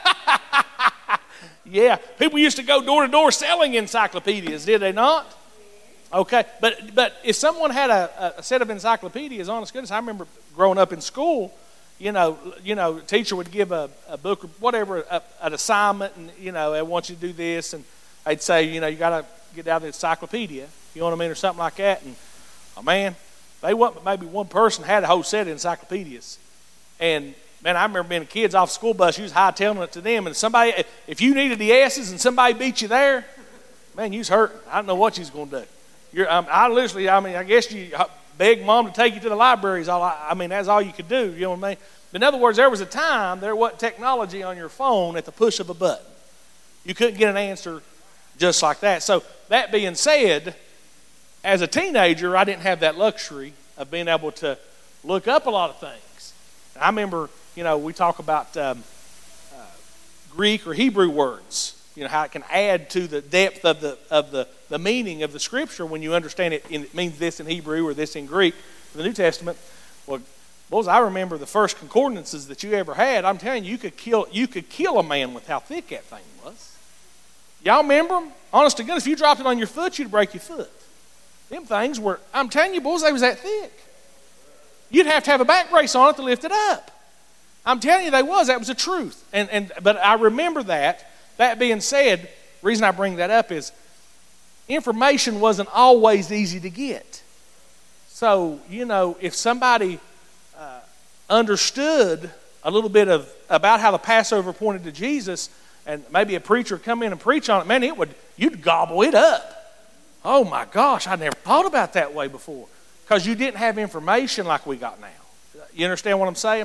Yeah. People used to go door to door selling encyclopedias, did they not? Okay. But but if someone had a, a set of encyclopedias, honest goodness, I remember growing up in school, you know, you know, teacher would give a, a book or whatever, a, an assignment, and, you know, I want you to do this, and they'd say, you know, you got to get out the encyclopedia, you know what I mean, or something like that. And, oh, man, they wasn't, maybe one person had a whole set of encyclopedias. And, man, I remember being a kid off the school bus, you was hightailing it to them, and somebody, if you needed the S's and somebody beat you there, man, you was hurting. I don't know what you was going to do. You're, um, I literally, I mean, I guess you begged mom to take you to the library. Is all I, I mean, that's all you could do, you know what I mean? But in other words, there was a time there wasn't technology on your phone at the push of a button. You couldn't get an answer just like that. So that being said, as a teenager, I didn't have that luxury of being able to look up a lot of things. And I remember, you know, we talk about um, uh, Greek or Hebrew words, you know, how it can add to the depth of the of the, the meaning of the Scripture when you understand it, in, it means this in Hebrew or this in Greek for the New Testament. Well, boys, I remember the first concordances that you ever had. I'm telling you, you could kill you could kill a man with how thick that thing was. Y'all remember them? Honest to goodness, if you dropped it on your foot, you'd break your foot. Them things were, I'm telling you, boys, they was that thick. You'd have to have a back brace on it to lift it up. I'm telling you, they was. That was the truth. And and but I remember that. That being said, the reason I bring that up is information wasn't always easy to get. So, you know, if somebody uh, understood a little bit of about how the Passover pointed to Jesus, and maybe a preacher come in and preach on it, man, it would you'd gobble it up. Oh my gosh, I never thought about that way before. Because you didn't have information like we got now. You understand what I'm saying?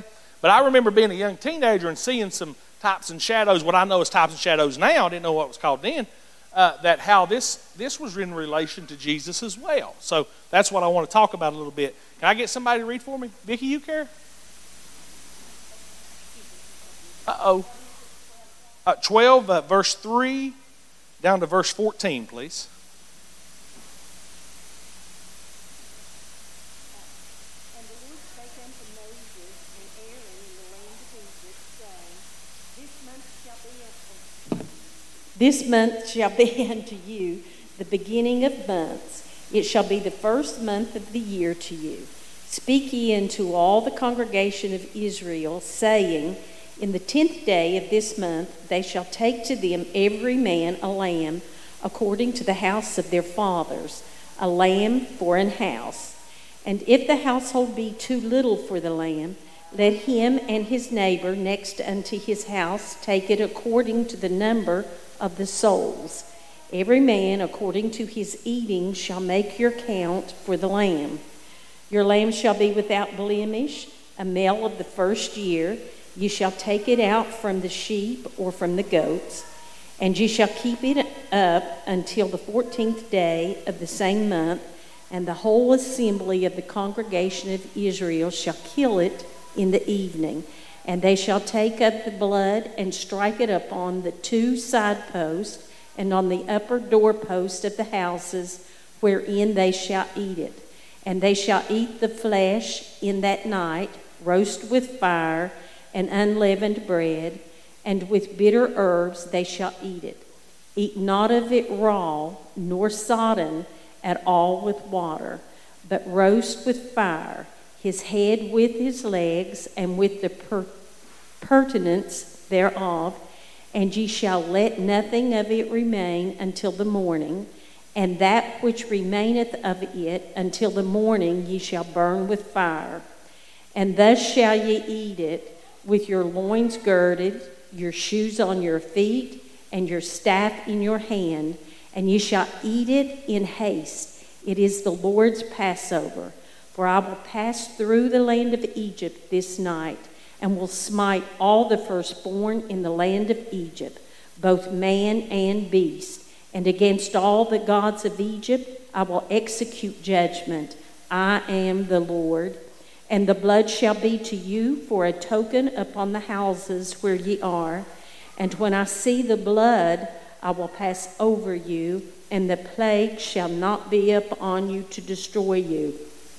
But I remember being a young teenager and seeing some types and shadows, what I know as types and shadows now, I didn't know what it was called then, uh, that how this, this was in relation to Jesus as well. So that's what I want to talk about a little bit. Can I get somebody to read for me? Vicki, you care? Uh-oh. Uh, twelve, uh, verse three, down to verse fourteen, please. And the Lord spake unto Moses and Aaron in the land of Egypt, saying, This month shall be unto This month shall be unto you the beginning of months. It shall be the first month of the year to you. Speak ye unto all the congregation of Israel, saying, In the tenth day of this month they shall take to them every man a lamb according to the house of their fathers, a lamb for an house. And if the household be too little for the lamb, let him and his neighbor next unto his house take it according to the number of the souls. Every man according to his eating shall make your count for the lamb. Your lamb shall be without blemish, a male of the first year. You shall take it out from the sheep or from the goats, and you shall keep it up until the fourteenth day of the same month, and the whole assembly of the congregation of Israel shall kill it in the evening. And they shall take up the blood and strike it upon the two side posts and on the upper doorpost of the houses wherein they shall eat it. And they shall eat the flesh in that night, roast with fire and unleavened bread, and with bitter herbs they shall eat it. Eat not of it raw, nor sodden at all with water, but roast with fire, his head with his legs, and with the per- pertinence thereof, and ye shall let nothing of it remain until the morning, and that which remaineth of it until the morning ye shall burn with fire. And thus shall ye eat it, with your loins girded, your shoes on your feet, and your staff in your hand, and ye shall eat it in haste. It is the Lord's Passover. For I will pass through the land of Egypt this night, and will smite all the firstborn in the land of Egypt, both man and beast. And against all the gods of Egypt I will execute judgment. I am the Lord. And the blood shall be to you for a token upon the houses where ye are. And when I see the blood, I will pass over you, and the plague shall not be upon you to destroy you,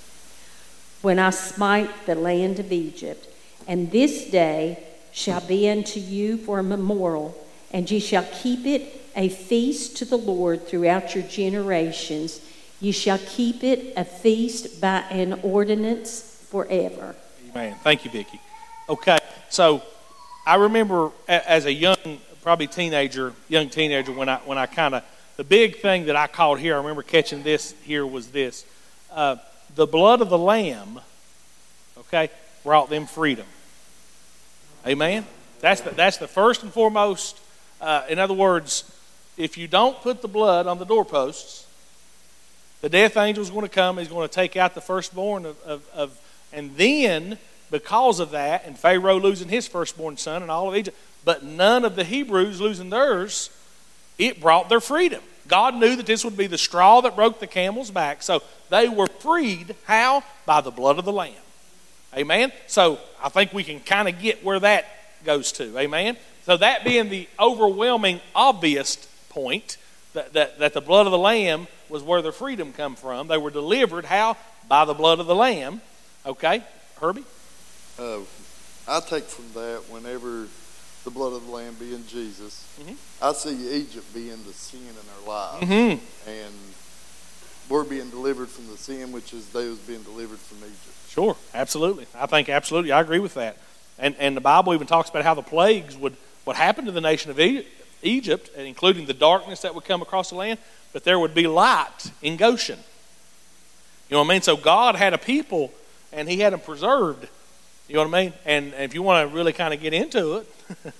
when I smite the land of Egypt. And this day shall be unto you for a memorial, and ye shall keep it a feast to the Lord throughout your generations. Ye shall keep it a feast by an ordinance forever. Amen. Thank you, Vicki. Okay, so I remember as a young, probably teenager, young teenager, when I when I kind of, the big thing that I caught here, I remember catching this here was this. Uh, the blood of the Lamb, okay, brought them freedom. Amen? That's the, that's the first and foremost. Uh, in other words, if you don't put the blood on the doorposts, the death angel is going to come. He's going to take out the firstborn of, of, of, and then because of that, and Pharaoh losing his firstborn son and all of Egypt, but none of the Hebrews losing theirs, it brought their freedom. God knew that this would be the straw that broke the camel's back. So they were freed. How? By the blood of the Lamb. Amen? So I think we can kind of get where that goes to. Amen? So that being the overwhelming, obvious point, that, that, that the blood of the Lamb was where their freedom come from. They were delivered. How? By the blood of the Lamb. Okay? Herbie? Uh, I take from that, whenever the blood of the Lamb being Jesus, mm-hmm. I see Egypt being the sin in our lives. Mm-hmm. And we're being delivered from the sin, which is they was being delivered from Egypt. Sure, absolutely. I think absolutely, I agree with that. And and the Bible even talks about how the plagues would, would happen to the nation of Egypt, including the darkness that would come across the land, but there would be light in Goshen. You know what I mean? So God had a people, and he had them preserved. You know what I mean? And, and if you want to really kind of get into it,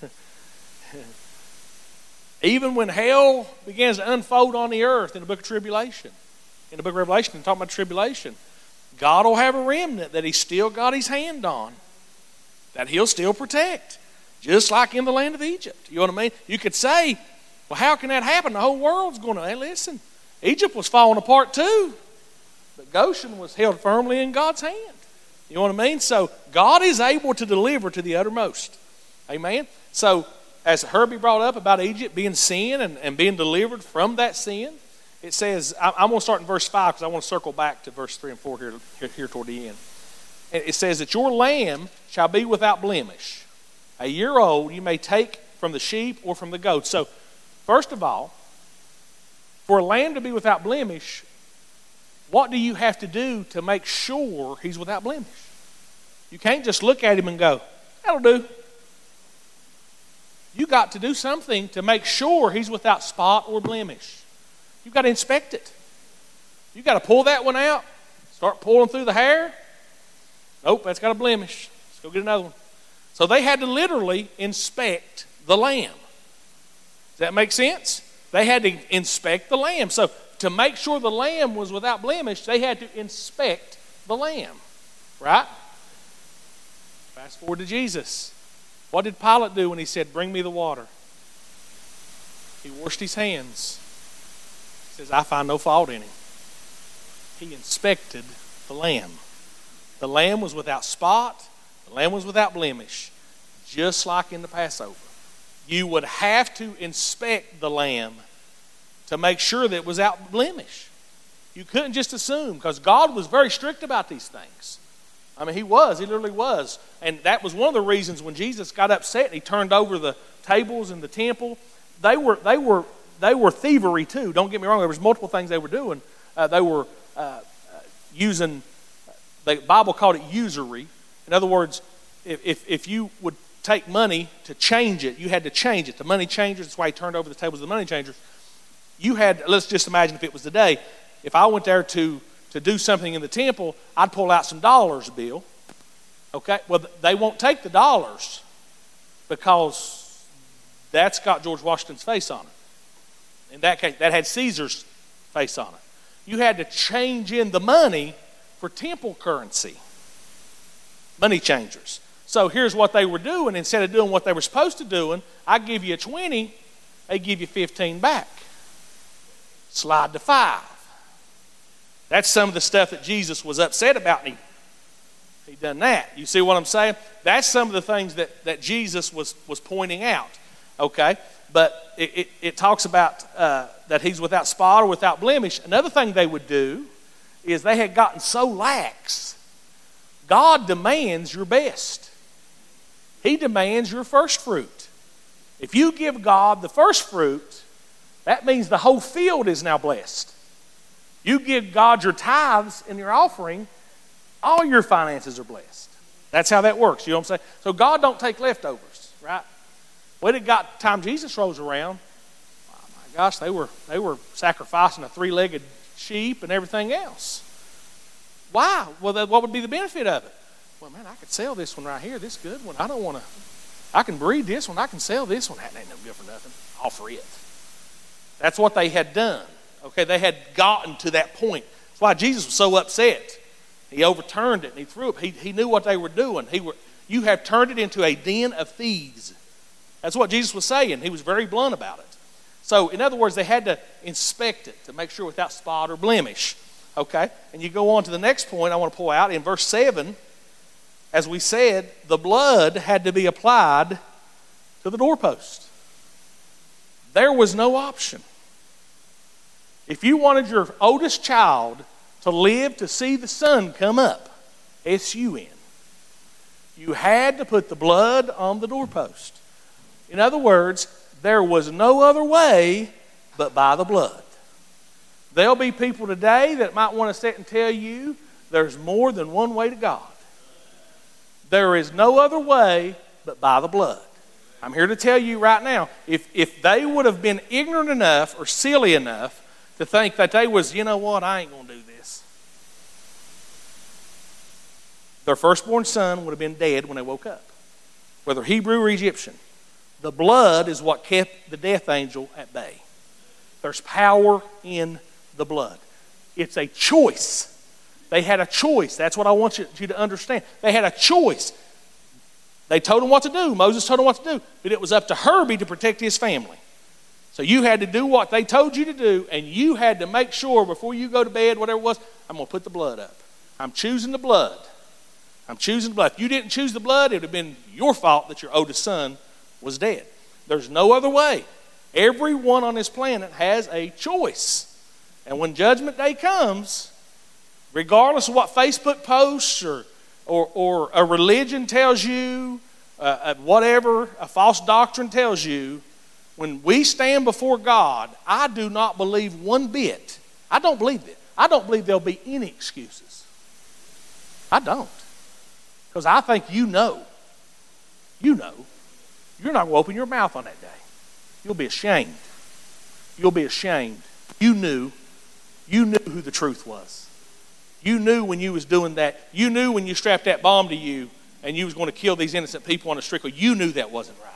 even when hell begins to unfold on the earth in the book of Tribulation, in the book of Revelation, talking about tribulation, God will have a remnant that he's still got his hand on. that he'll still protect, just like in the land of Egypt. You know what I mean? You could say, well, how can that happen? The whole world's going to, hey, listen, Egypt was falling apart too, but Goshen was held firmly in God's hand. You know what I mean? So God is able to deliver to the uttermost. Amen? So as Herbie brought up about Egypt being sin and, and being delivered from that sin, it says, I, I'm going to start in verse five because I want to circle back to verse three and four here, here, here toward the end. It says that your lamb shall be without blemish. A year old you may take from the sheep or from the goats. So first of all, for a lamb to be without blemish, what do you have to do to make sure he's without blemish? You can't just look at him and go, that'll do. You got to do something to make sure he's without spot or blemish. You've got to inspect it. You've got to pull that one out, start pulling through the hair. Nope, that's got a blemish. Let's go get another one. So they had to literally inspect the lamb. Does that make sense? They had to inspect the lamb. So to make sure the lamb was without blemish, they had to inspect the lamb. Right? Fast forward to Jesus. What did Pilate do when he said, bring me the water? He washed his hands. He says, I find no fault in him. He inspected the lamb. The lamb was without spot. The lamb was without blemish. Just like in the Passover. You would have to inspect the lamb to make sure that it was without blemish. You couldn't just assume, because God was very strict about these things. I mean, he was. He literally was. And that was one of the reasons when Jesus got upset and he turned over the tables in the temple. They were they were, they were thievery too. Don't get me wrong. There was multiple things they were doing. Uh, they were uh, uh, using, the Bible called it usury. In other words, if, if, if you would take money to change it, you had to change it. The money changers, that's why he turned over the tables of the money changers. You had, let's just imagine if it was today, if I went there to to do something in the temple, I'd pull out some dollars bill. Okay? Well, they won't take the dollars because that's got George Washington's face on it. In that case, that had Caesar's face on it. You had to change in the money for temple currency. Money changers. So here's what they were doing. Instead of doing what they were supposed to do, I give you a twenty, they give you fifteen back. Slide to five. That's some of the stuff that Jesus was upset about, and he, he done that. You see what I'm saying? That's some of the things that, that Jesus was, was pointing out, okay? But it, it, it talks about uh, that he's without spot or without blemish. Another thing they would do is they had gotten so lax. God demands your best. He demands your first fruit. If you give God the first fruit, that means the whole field is now blessed. You give God your tithes and your offering, all your finances are blessed. That's how that works. You know what I'm saying? So God don't take leftovers, right? When it got time Jesus rolls around, oh my gosh, they were they were sacrificing a three-legged sheep and everything else. Why? Well, what would be the benefit of it? Well, man, I could sell this one right here, this good one. I don't want to. I can breed this one. I can sell this one. That ain't no good for nothing. Offer it. That's what they had done. Okay, they had gotten to that point. That's why Jesus was so upset. He overturned it and he threw it. He, he knew what they were doing. He were, you have turned it into a den of thieves. That's what Jesus was saying. He was very blunt about it. So, in other words, they had to inspect it to make sure without spot or blemish. Okay, and you go on to the next point I want to pull out. In verse seven, as we said, the blood had to be applied to the doorpost. There was no option. If you wanted your oldest child to live to see the sun come up, S U N, you had to put the blood on the doorpost. In other words, there was no other way but by the blood. There'll be people today that might want to sit and tell you there's more than one way to God. There is no other way but by the blood. I'm here to tell you right now, if, if they would have been ignorant enough or silly enough to think that they was, you know what, I ain't going to do this. Their firstborn son would have been dead when they woke up, whether Hebrew or Egyptian. The blood is what kept the death angel at bay. There's power in the blood. It's a choice. They had a choice. That's what I want you, you to understand. They had a choice. They told him what to do. Moses told him what to do. But it was up to Herbie to protect his family. So you had to do what they told you to do, and you had to make sure before you go to bed, whatever it was, I'm going to put the blood up. I'm choosing the blood. I'm choosing the blood. If you didn't choose the blood, it would have been your fault that your oldest son was dead. There's no other way. Everyone on this planet has a choice. And when Judgment Day comes, regardless of what Facebook posts or, or, or a religion tells you, uh, whatever a false doctrine tells you, when we stand before God, I do not believe one bit. I don't believe it. I don't believe there'll be any excuses. I don't. Because I think you know. You know. You're not going to open your mouth on that day. You'll be ashamed. You'll be ashamed. You knew. You knew who the truth was. You knew when you was doing that. You knew when you strapped that bomb to you and you was going to kill these innocent people on the street. You knew that wasn't right.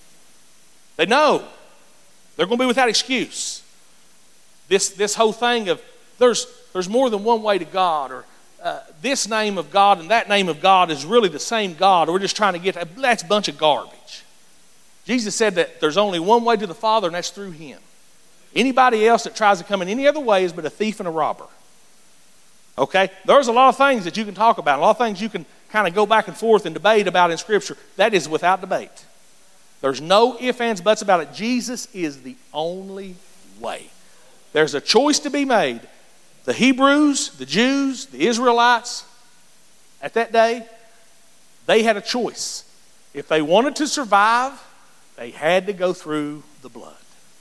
They know. They're going to be without excuse. This, this whole thing of there's, there's more than one way to God, or uh, this name of God and that name of God is really the same God. We're just trying to get, that's a bunch of garbage. Jesus said that there's only one way to the Father, and that's through Him. Anybody else that tries to come in any other way is but a thief and a robber. Okay? There's a lot of things that you can talk about, a lot of things you can kind of go back and forth and debate about in Scripture. That is without debate. There's no ifs, ands, buts about it. Jesus is the only way. There's a choice to be made. The Hebrews, the Jews, the Israelites, at that day, they had a choice. If they wanted to survive, they had to go through the blood.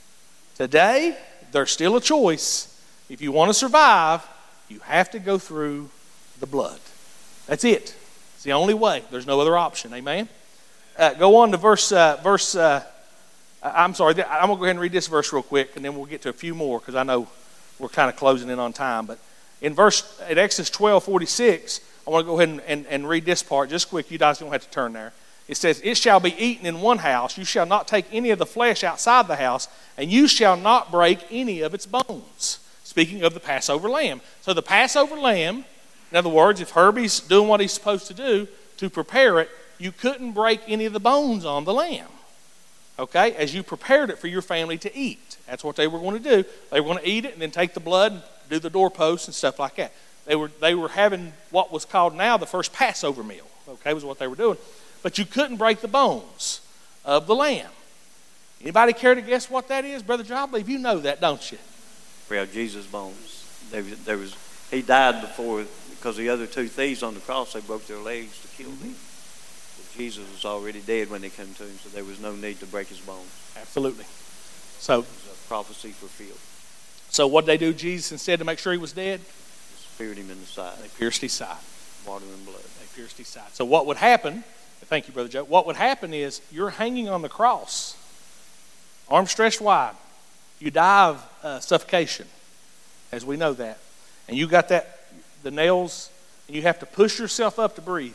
Today, there's still a choice. If you want to survive, you have to go through the blood. That's it. It's the only way. There's no other option. Amen? Uh, go on to verse, uh, verse uh, I'm sorry, I'm going to go ahead and read this verse real quick, and then we'll get to a few more, because I know we're kind of closing in on time. But in verse, at Exodus twelve forty-six, I want to go ahead and, and, and read this part just quick. You guys don't have to turn there. It says, it shall be eaten in one house. You shall not take any of the flesh outside the house, and you shall not break any of its bones. Speaking of the Passover lamb. So the Passover lamb, in other words, if Herbie's doing what he's supposed to do to prepare it, you couldn't break any of the bones on the lamb, okay, as you prepared it for your family to eat. That's what they were going to do. They were going to eat it and then take the blood and do the doorposts and stuff like that. They were, they were having what was called now the first Passover meal, okay, was what they were doing. But you couldn't break the bones of the lamb. Anybody care to guess what that is? Brother John, I believe you know that, don't you? Well, Jesus' bones. There was, there was, he died before, because the other two thieves on the cross, they broke their legs to kill them. Jesus was already dead when they came to him, so there was no need to break his bones. Absolutely. So, it was a prophecy fulfilled. So what did they do, Jesus, instead to make sure he was dead? They speared him in the side. They pierced his side. Water and blood. They pierced his side. So what would happen, thank you, Brother Joe, what would happen is you're hanging on the cross, arms stretched wide. You die of uh, suffocation, as we know that. And you got that, the nails, and you have to push yourself up to breathe.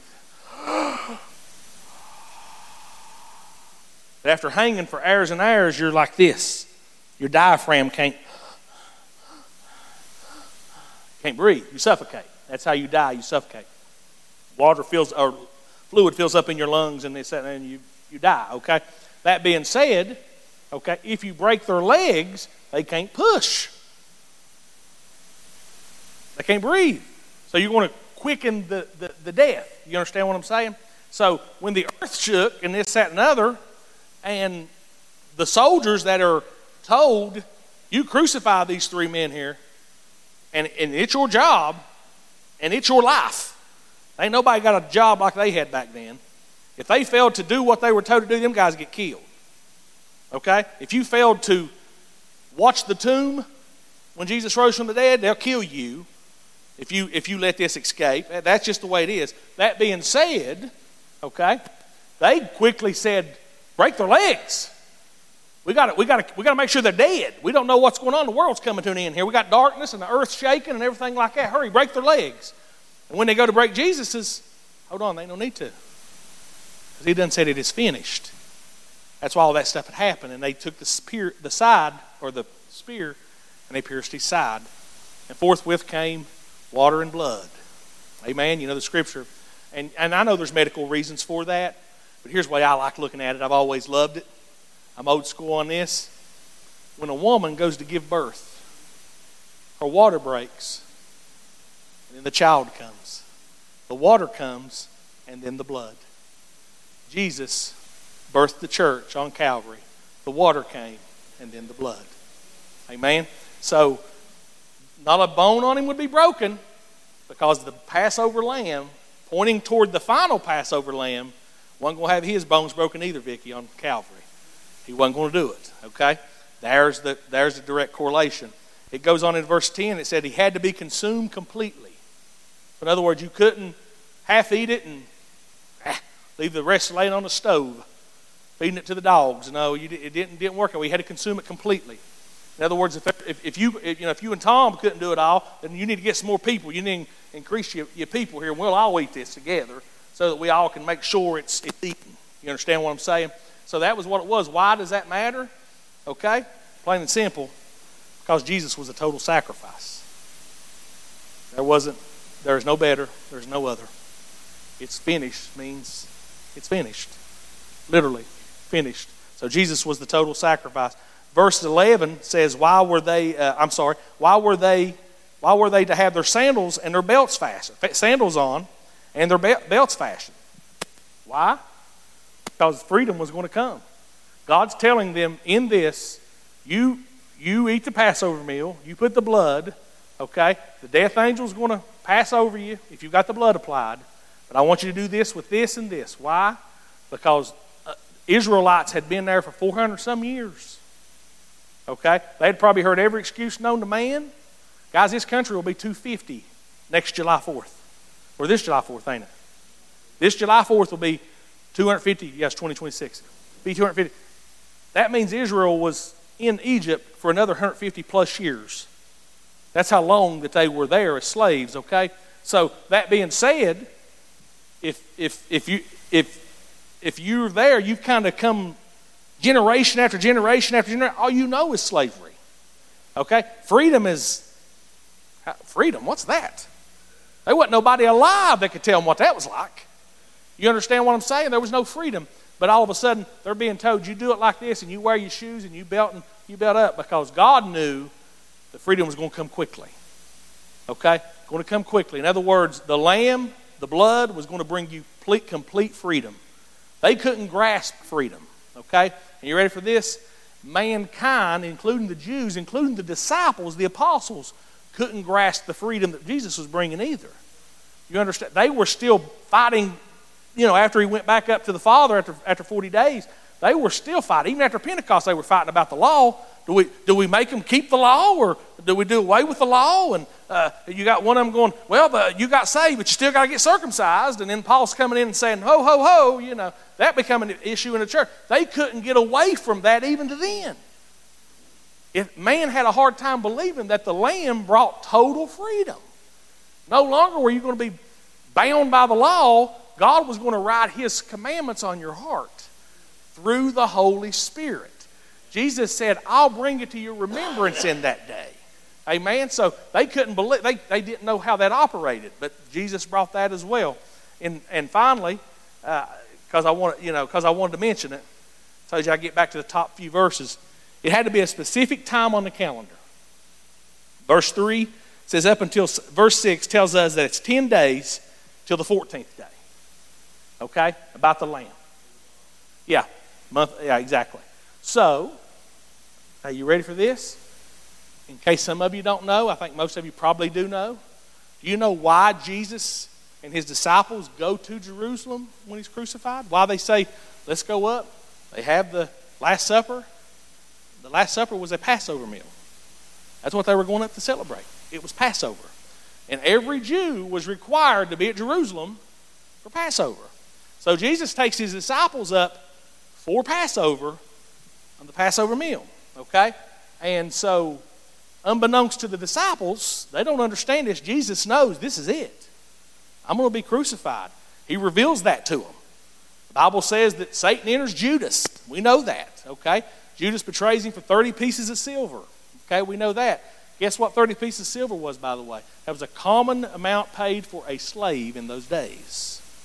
But after hanging for hours and hours, you're like this. Your diaphragm can't, can't breathe. You suffocate. That's how you die. You suffocate. Water fills, or fluid fills up in your lungs, and, this, and you, you die, okay? That being said, okay, if you break their legs, they can't push. They can't breathe. So you're going to quicken the, the, the death. You understand what I'm saying? So when the earth shook, and this, that, and other, and the soldiers that are told, you crucify these three men here, and, and it's your job, and it's your life. Ain't nobody got a job like they had back then. If they failed to do what they were told to do, them guys get killed. Okay? If you failed to watch the tomb when Jesus rose from the dead, they'll kill you if you if you let this escape. That's just the way it is. That being said, okay, they quickly said, break their legs. We got to we got to we got to make sure they're dead. We don't know what's going on. The world's coming to an end here. We got darkness and the earth shaking and everything like that. Hurry, break their legs. And when they go to break Jesus's, hold on, they ain't no need to, because he done said it is finished. That's why all that stuff had happened. And they took the spear, the side or the spear, and they pierced his side. And forthwith came water and blood. Amen. You know the scripture, and and I know there's medical reasons for that. But here's the way I like looking at it. I've always loved it. I'm old school on this. When a woman goes to give birth, her water breaks, and then the child comes. The water comes, and then the blood. Jesus birthed the church on Calvary. The water came, and then the blood. Amen? So, not a bone on him would be broken, because the Passover lamb, pointing toward the final Passover lamb, wasn't going to have his bones broken either, Vicky, on Calvary. He wasn't going to do it, okay? There's the, there's the direct correlation. It goes on in verse ten, it said he had to be consumed completely. In other words, you couldn't half eat it and ah, leave the rest laying on the stove, feeding it to the dogs. No, you, it didn't, didn't work. We had to consume it completely. In other words, if, if, if, you, if, you know, if you and Tom couldn't do it all, then you need to get some more people. You need to increase your, your people here, and we'll all eat this together so that we all can make sure it's, it's eaten. You understand what I'm saying? So that was what it was. Why does that matter? Okay? Plain and simple. Because Jesus was a total sacrifice. There wasn't, there's no better, there's no other. It's finished means it's finished. Literally, finished. So Jesus was the total sacrifice. Verse eleven says, why were they, uh, I'm sorry, why were they, why were they to have their sandals and their belts fastened? Sandals on and their belts fastened. Why? Because freedom was going to come. God's telling them in this, you you eat the Passover meal, you put the blood, okay? The death angel's going to pass over you if you've got the blood applied. But I want you to do this with this and this. Why? Because uh, Israelites had been there for four hundred some years. Okay? They had probably heard every excuse known to man. Guys, this country will be two fifty next July fourth. Or this July fourth, ain't it? This July fourth will be two hundred fifty, yes, twenty twenty-six. Be two hundred fifty. That means Israel was in Egypt for another one hundred fifty plus years. That's how long that they were there as slaves, okay? So that being said, if if if you if if you're there, you've kind of come generation after generation after generation, all you know is slavery. Okay? Freedom is freedom, what's that? There wasn't nobody alive that could tell them what that was like. You understand what I'm saying? There was no freedom. But all of a sudden, they're being told, you do it like this, and you wear your shoes, and you belt, and you belt up, because God knew that freedom was going to come quickly. Okay? Going to come quickly. In other words, the lamb, the blood, was going to bring you complete, complete freedom. They couldn't grasp freedom. Okay? And you ready for this? Mankind, including the Jews, including the disciples, the apostles, couldn't grasp the freedom that Jesus was bringing either. You understand? They were still fighting. You know, after he went back up to the Father after after forty days, they were still fighting. Even after Pentecost, they were fighting about the law. Do we do we make them keep the law, or do we do away with the law? And uh, you got one of them going, well, the, you got saved, but you still got to get circumcised. And then Paul's coming in and saying, ho, ho, ho, you know, that became an issue in the church. They couldn't get away from that even to then. If man had a hard time believing that the Lamb brought total freedom. No longer were you going to be bound by the law. God was going to write his commandments on your heart through the Holy Spirit. Jesus said, I'll bring it to your remembrance in that day. Amen? So they couldn't believe, they, they didn't know how that operated, but Jesus brought that as well. And and finally, because uh, I want you know, because I wanted to mention it, I told you I get back to the top few verses. It had to be a specific time on the calendar. Verse three says up until, verse six tells us that it's ten days till the fourteenth day. Okay? About the lamb. Yeah. Month. Yeah, exactly. So, are you ready for this? In case some of you don't know, I think most of you probably do know. Do you know why Jesus and his disciples go to Jerusalem when he's crucified? Why they say, let's go up? They have the Last Supper. The Last Supper was a Passover meal. That's what they were going up to celebrate. It was Passover. And every Jew was required to be at Jerusalem for Passover. So Jesus takes his disciples up for Passover on the Passover meal. Okay? And so, unbeknownst to the disciples, they don't understand this. Jesus knows this is it. I'm going to be crucified. He reveals that to them. The Bible says that Satan enters Judas. We know that. Okay? Judas betrays him for thirty pieces of silver. Okay? We know that. Guess what thirty pieces of silver was, by the way? That was a common amount paid for a slave in those days.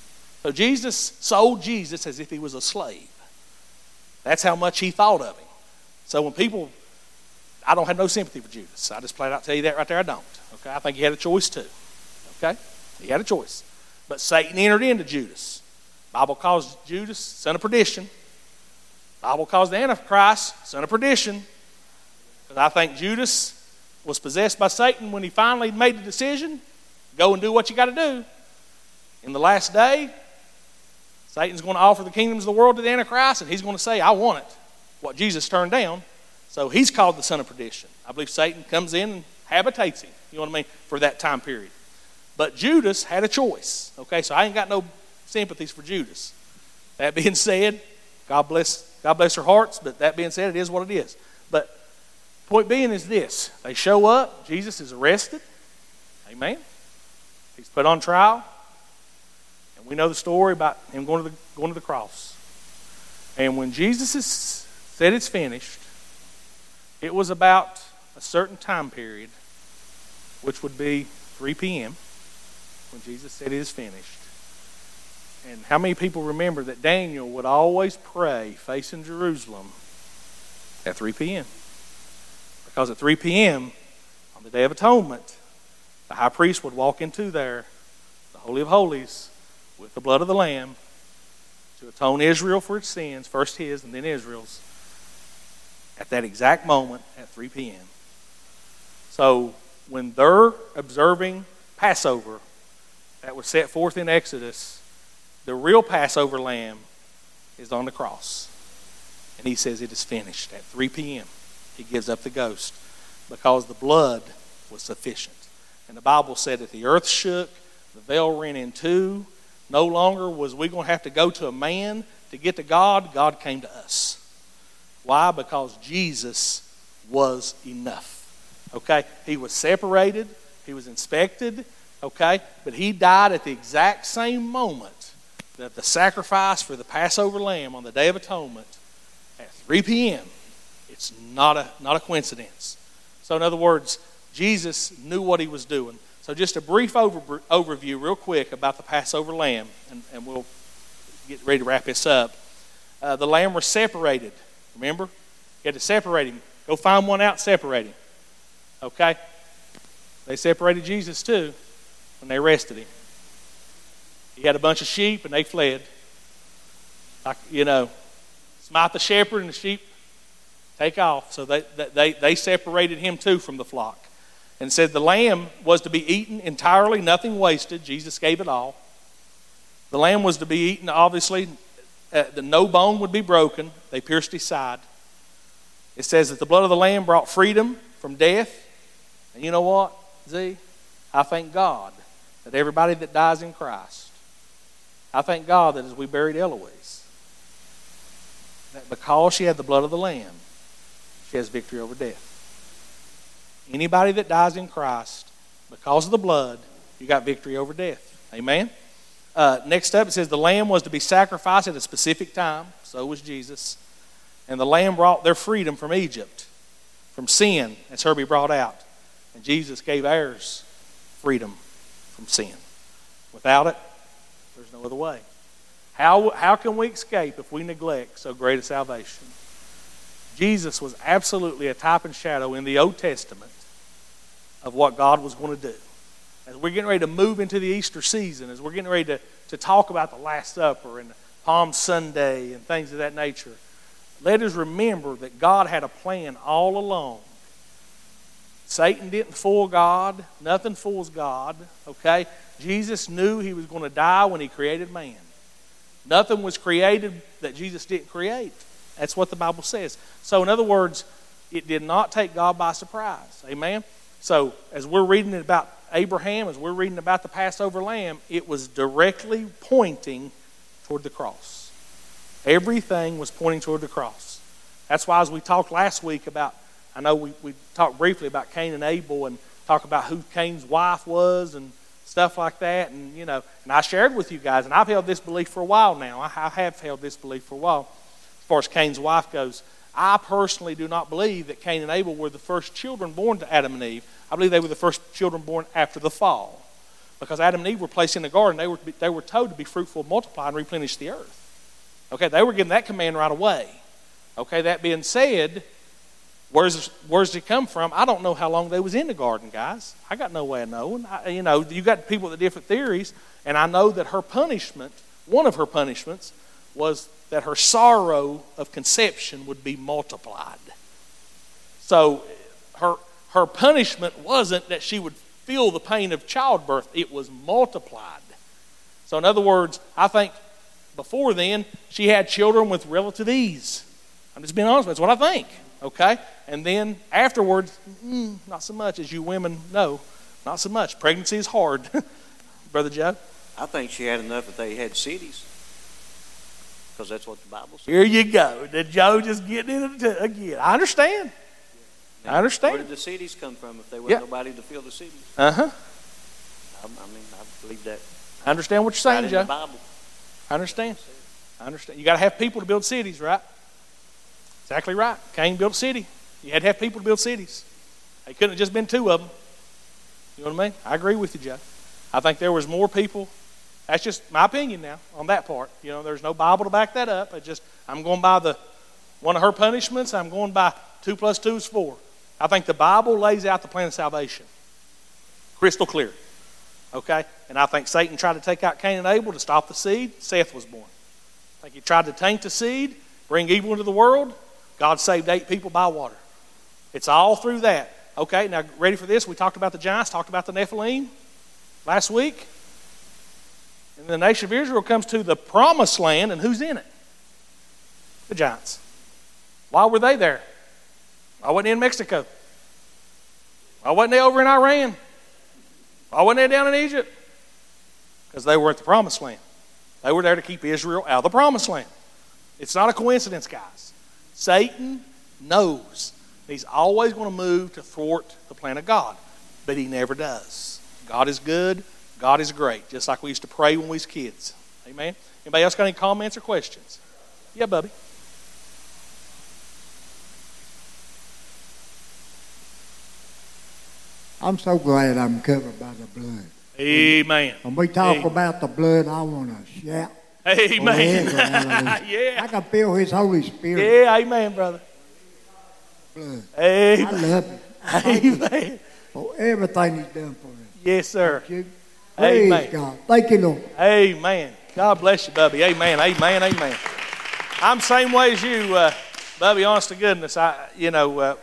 So Jesus sold Jesus as if he was a slave. That's how much he thought of him. So when people, I don't have no sympathy for Judas. I just flat out tell you that right there, I don't. Okay, I think he had a choice too. Okay, he had a choice. But Satan entered into Judas. Bible calls Judas son of perdition. Bible calls the Antichrist son of perdition. Because I think Judas was possessed by Satan when he finally made the decision, go and do what you got to do. In the last day, Satan's going to offer the kingdoms of the world to the Antichrist, and he's going to say, I want it. What Jesus turned down. So he's called the son of perdition. I believe Satan comes in and habitates him, you know what I mean, for that time period. But Judas had a choice. Okay, so I ain't got no sympathies for Judas. That being said, God bless, God bless their hearts, but that being said, it is what it is. But point being is this. They show up, Jesus is arrested. Amen. He's put on trial. And we know the story about him going to the, going to the cross. And when Jesus is, said it's finished, it was about a certain time period, which would be three p.m., when Jesus said it is finished. And how many people remember that Daniel would always pray facing Jerusalem at three p.m.? Because at three p.m. on the Day of Atonement, the high priest would walk into there, the Holy of Holies, with the blood of the Lamb to atone Israel for its sins, first his and then Israel's, at that exact moment at three p.m. So when they're observing Passover that was set forth in Exodus, the real Passover lamb is on the cross. And he says it is finished at three p.m. He gives up the ghost because the blood was sufficient. And the Bible said that the earth shook, the veil rent in two. No longer was we going to have to go to a man to get to God. God came to us. Why? Because Jesus was enough. Okay? He was separated. He was inspected. Okay? But he died at the exact same moment that the sacrifice for the Passover lamb on the Day of Atonement at three p.m. It's not a, not a coincidence. So in other words, Jesus knew what he was doing. So just a brief over, overview real quick about the Passover lamb, and, and we'll get ready to wrap this up. Uh, the lamb was separated. Remember? You had to separate him. Go find one out, separate him. Okay? They separated Jesus too when they arrested him. He had a bunch of sheep and they fled. Like, you know, smite the shepherd and the sheep take off. So they, they, they separated him too from the flock. And said the lamb was to be eaten entirely, nothing wasted. Jesus gave it all. The lamb was to be eaten, obviously, uh, the, no bone would be broken. They pierced his side. It says that the blood of the lamb brought freedom from death. And you know what, Z? I thank God that everybody that dies in Christ, I thank God that as we buried Eloise, that because she had the blood of the lamb, she has victory over death. Anybody that dies in Christ, because of the blood, you got victory over death. Amen? Uh, next up, it says the lamb was to be sacrificed at a specific time. So was Jesus. And the lamb brought their freedom from Egypt, from sin, as Herbie brought out. And Jesus gave ours freedom from sin. Without it, there's no other way. How, how can we escape if we neglect so great a salvation? Jesus was absolutely a type and shadow in the Old Testament of what God was going to do. As we're getting ready to move into the Easter season, as we're getting ready to, to talk about the Last Supper and Palm Sunday and things of that nature, let us remember that God had a plan all along. Satan didn't fool God. Nothing fools God. Okay? Jesus knew he was going to die when he created man. Nothing was created that Jesus didn't create. That's what the Bible says. So in other words, it did not take God by surprise. Amen? So as we're reading about Abraham, as we're reading about the Passover lamb, it was directly pointing toward the cross. Everything was pointing toward the cross. That's why as we talked last week about, I know we, we talked briefly about Cain and Abel and talked about who Cain's wife was and stuff like that. And, you know, and I shared with you guys, and I've held this belief for a while now. I, I have held this belief for a while. As far as Cain's wife goes, I personally do not believe that Cain and Abel were the first children born to Adam and Eve. I believe they were the first children born after the fall. because Adam and Eve were placed in the garden. They were, they were told to be fruitful, multiply, and replenish the earth. Okay, they were given that command right away. Okay, that being said, where's, where's it come from? I don't know how long they was in the garden, guys. I got no way of knowing. I, you know, you got people with different theories, and I know that her punishment, one of her punishments, was that her sorrow of conception would be multiplied. So her, her punishment wasn't that she would feel the pain of childbirth. It was multiplied. So in other words, I think before then, she had children with relative ease. I'm just being honest with you. That's what I think. Okay? And then afterwards, mm, not so much, as you women know. Not so much. Pregnancy is hard. Brother Joe? I think she had enough that they had cities. Because that's what the Bible says. Here you go. Did Joe just get in it again? I understand. I understand. Where did the cities come from if there was yeah. nobody to fill the cities? Uh-huh. I, I mean, I believe that. I understand what you're saying, right Joe. in the Bible. I understand. I understand. You got to have people to build cities, right? Exactly right. Cain built a city. You had to have people to build cities. They couldn't have just been two of them. You know what I mean? I agree with you, Joe. I think there was more people. That's just my opinion now on that part. You know, there's no Bible to back that up. I just I'm going by the one of her punishments. I'm going by two plus two is four. I think the Bible lays out the plan of salvation. Crystal clear. Okay? And I think Satan tried to take out Cain and Abel to stop the seed. Seth was born. I think he tried to taint the seed, bring evil into the world. God saved eight people by water. It's all through that. Okay, now ready for this? We talked about the giants, talked about the Nephilim last week. And the nation of Israel comes to the promised land, and who's in it? The giants. Why were they there? Why wasn't they in Mexico? Why wasn't they over in Iran? Why wasn't they down in Egypt? Because they were at the promised land. They were there to keep Israel out of the promised land. It's not a coincidence, guys. Satan knows he's always going to move to thwart the plan of God, but he never does. God is good. God is great, just like we used to pray when we was kids. Amen? Anybody else got any comments or questions? Yeah, Bubby. I'm so glad I'm covered by the blood. Amen. When we talk Amen. about the blood, I want to shout. Amen. Yeah. I can feel His Holy Spirit. Yeah, amen, brother. Blood. Amen. I love Him. Amen. For everything He's done for us. Yes, sir. Thank you. Praise Amen. God. Thank you, Lord. Amen. God bless you, Bubby. Amen. Amen. Amen. I'm the same way as you, uh, Bubby. Honest to goodness, I, you know, uh,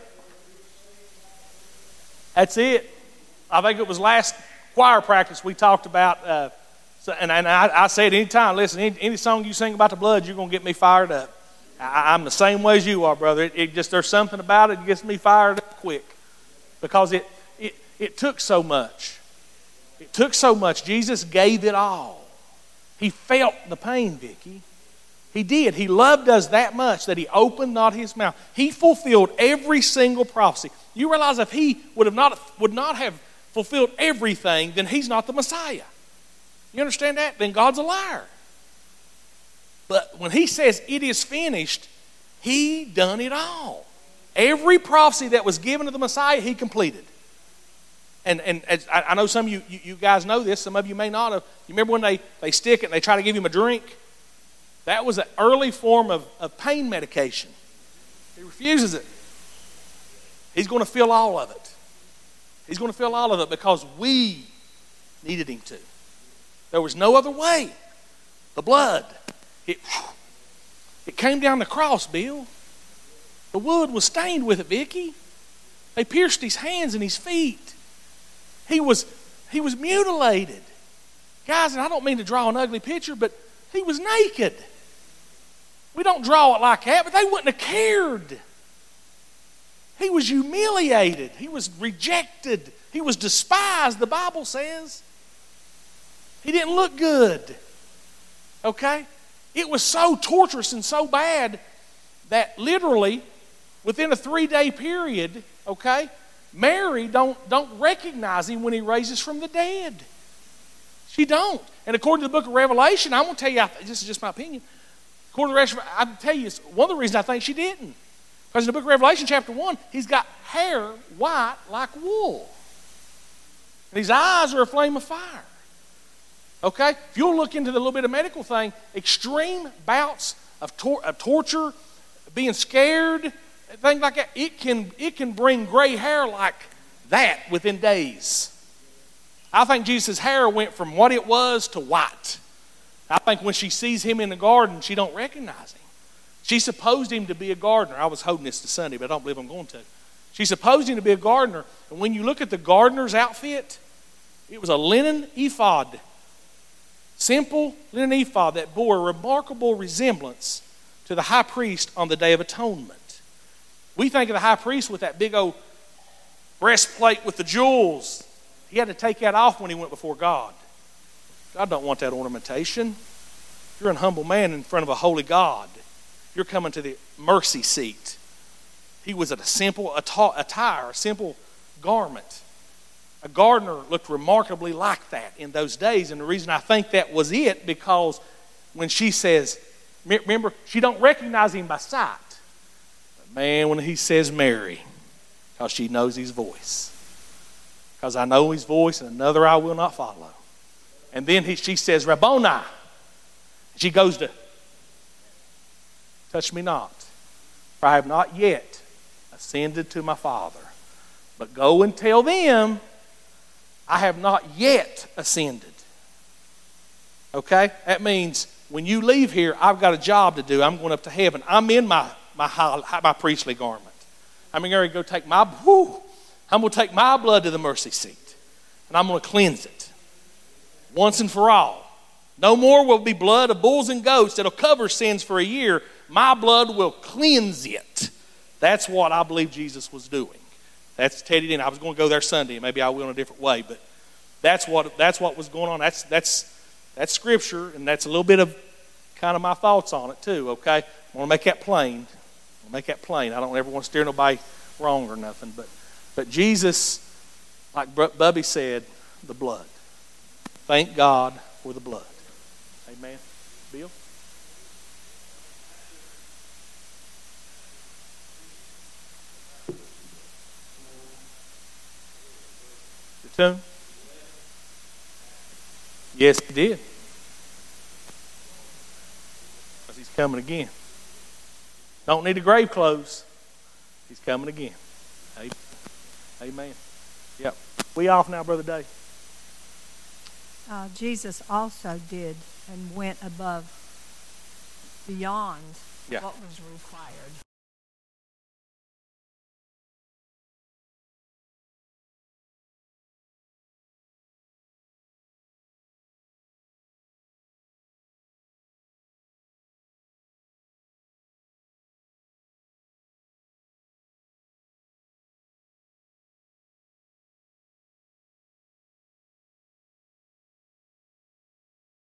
that's it. I think it was last choir practice we talked about, uh, so, and, and I, I say it any time. Listen, any, any song you sing about the blood, you're gonna get me fired up. I, I'm the same way as you are, brother. It, it just there's something about it that gets me fired up quick because it it it took so much. It took so much. Jesus gave it all. He felt the pain, Vicki. He did. He loved us that much that He opened not His mouth. He fulfilled every single prophecy. You realize if He would have not would not have fulfilled everything, then He's not the Messiah. You understand that? Then God's a liar. But when He says it is finished, He done it all. Every prophecy that was given to the Messiah, He completed. And and as I, I know some of you, you you guys know this, some of you may not have. You remember when they, they stick it and they try to give Him a drink? That was an early form of, of pain medication. He refuses it. He's going to feel all of it. He's going to feel all of it because we needed Him to. There was no other way. The blood, it, it came down the cross, Bill. The wood was stained with it, Vicki. They pierced His hands and His feet. He was, he was mutilated. Guys, and I don't mean to draw an ugly picture, but He was naked. We don't draw it like that, but they wouldn't have cared. He was humiliated. He was rejected. He was despised, the Bible says. He didn't look good. Okay? It was so torturous and so bad that literally within a three-day period, okay, Mary don't, don't recognize Him when He raises from the dead. She don't. And according to the book of Revelation, I'm going to tell you, this is just my opinion, according to the Revelation, I can tell you, one of the reasons I think she didn't. Because in the book of Revelation chapter one, He's got hair white like wool. And His eyes are a flame of fire. Okay? If you'll look into the little bit of medical thing, extreme bouts of, tor- of torture, being scared, things like that, it can, it can bring gray hair like that within days. I think Jesus' hair went from what it was to white. I think when she sees him in the garden, she don't recognize him. She supposed him to be a gardener. I was holding this to Sunday, but I don't believe I'm going to. She supposed him to be a gardener. And when you look at the gardener's outfit, it was a linen ephod. Simple linen ephod that bore a remarkable resemblance to the high priest on the Day of Atonement. We think of the high priest with that big old breastplate with the jewels. He had to take that off when he went before God. God don't want that ornamentation. You're an humble man in front of a holy God. You're coming to the mercy seat. He was at a simple attire, a simple garment. A gardener looked remarkably like that in those days. And the reason I think that was it, because when she says, remember, she don't recognize him by sight. But man, when he says Mary, because she knows his voice. Because I know his voice, and another I will not follow. And then he, she says, Rabboni. She goes to, touch me not, for I have not yet ascended to my Father. But go and tell them, I have not yet ascended. Okay? That means when you leave here, I've got a job to do. I'm going up to heaven. I'm in my, my, high, my priestly garment. I'm going to go take my, whew, I'm going to take my blood to the mercy seat. And I'm going to cleanse it. Once and for all. No more will be blood of bulls and goats that'll cover sins for a year. My blood will cleanse it. That's what I believe Jesus was doing. That's Teddy and I was going to go there Sunday. Maybe I will in a different way, but that's what that's what was going on. That's that's that's scripture, and that's a little bit of kind of my thoughts on it too. Okay, I want to make that plain. I want to make that plain. I don't ever want to steer nobody wrong or nothing, but but Jesus, like Bubby said, the blood. Thank God for the blood. Amen. Bill? The tomb? Yes, he did. Because he's coming again. Don't need a grave clothes. He's coming again. Amen. Yep. We off now, Brother Dave. Uh, Jesus also did and went above, beyond yeah. what was required.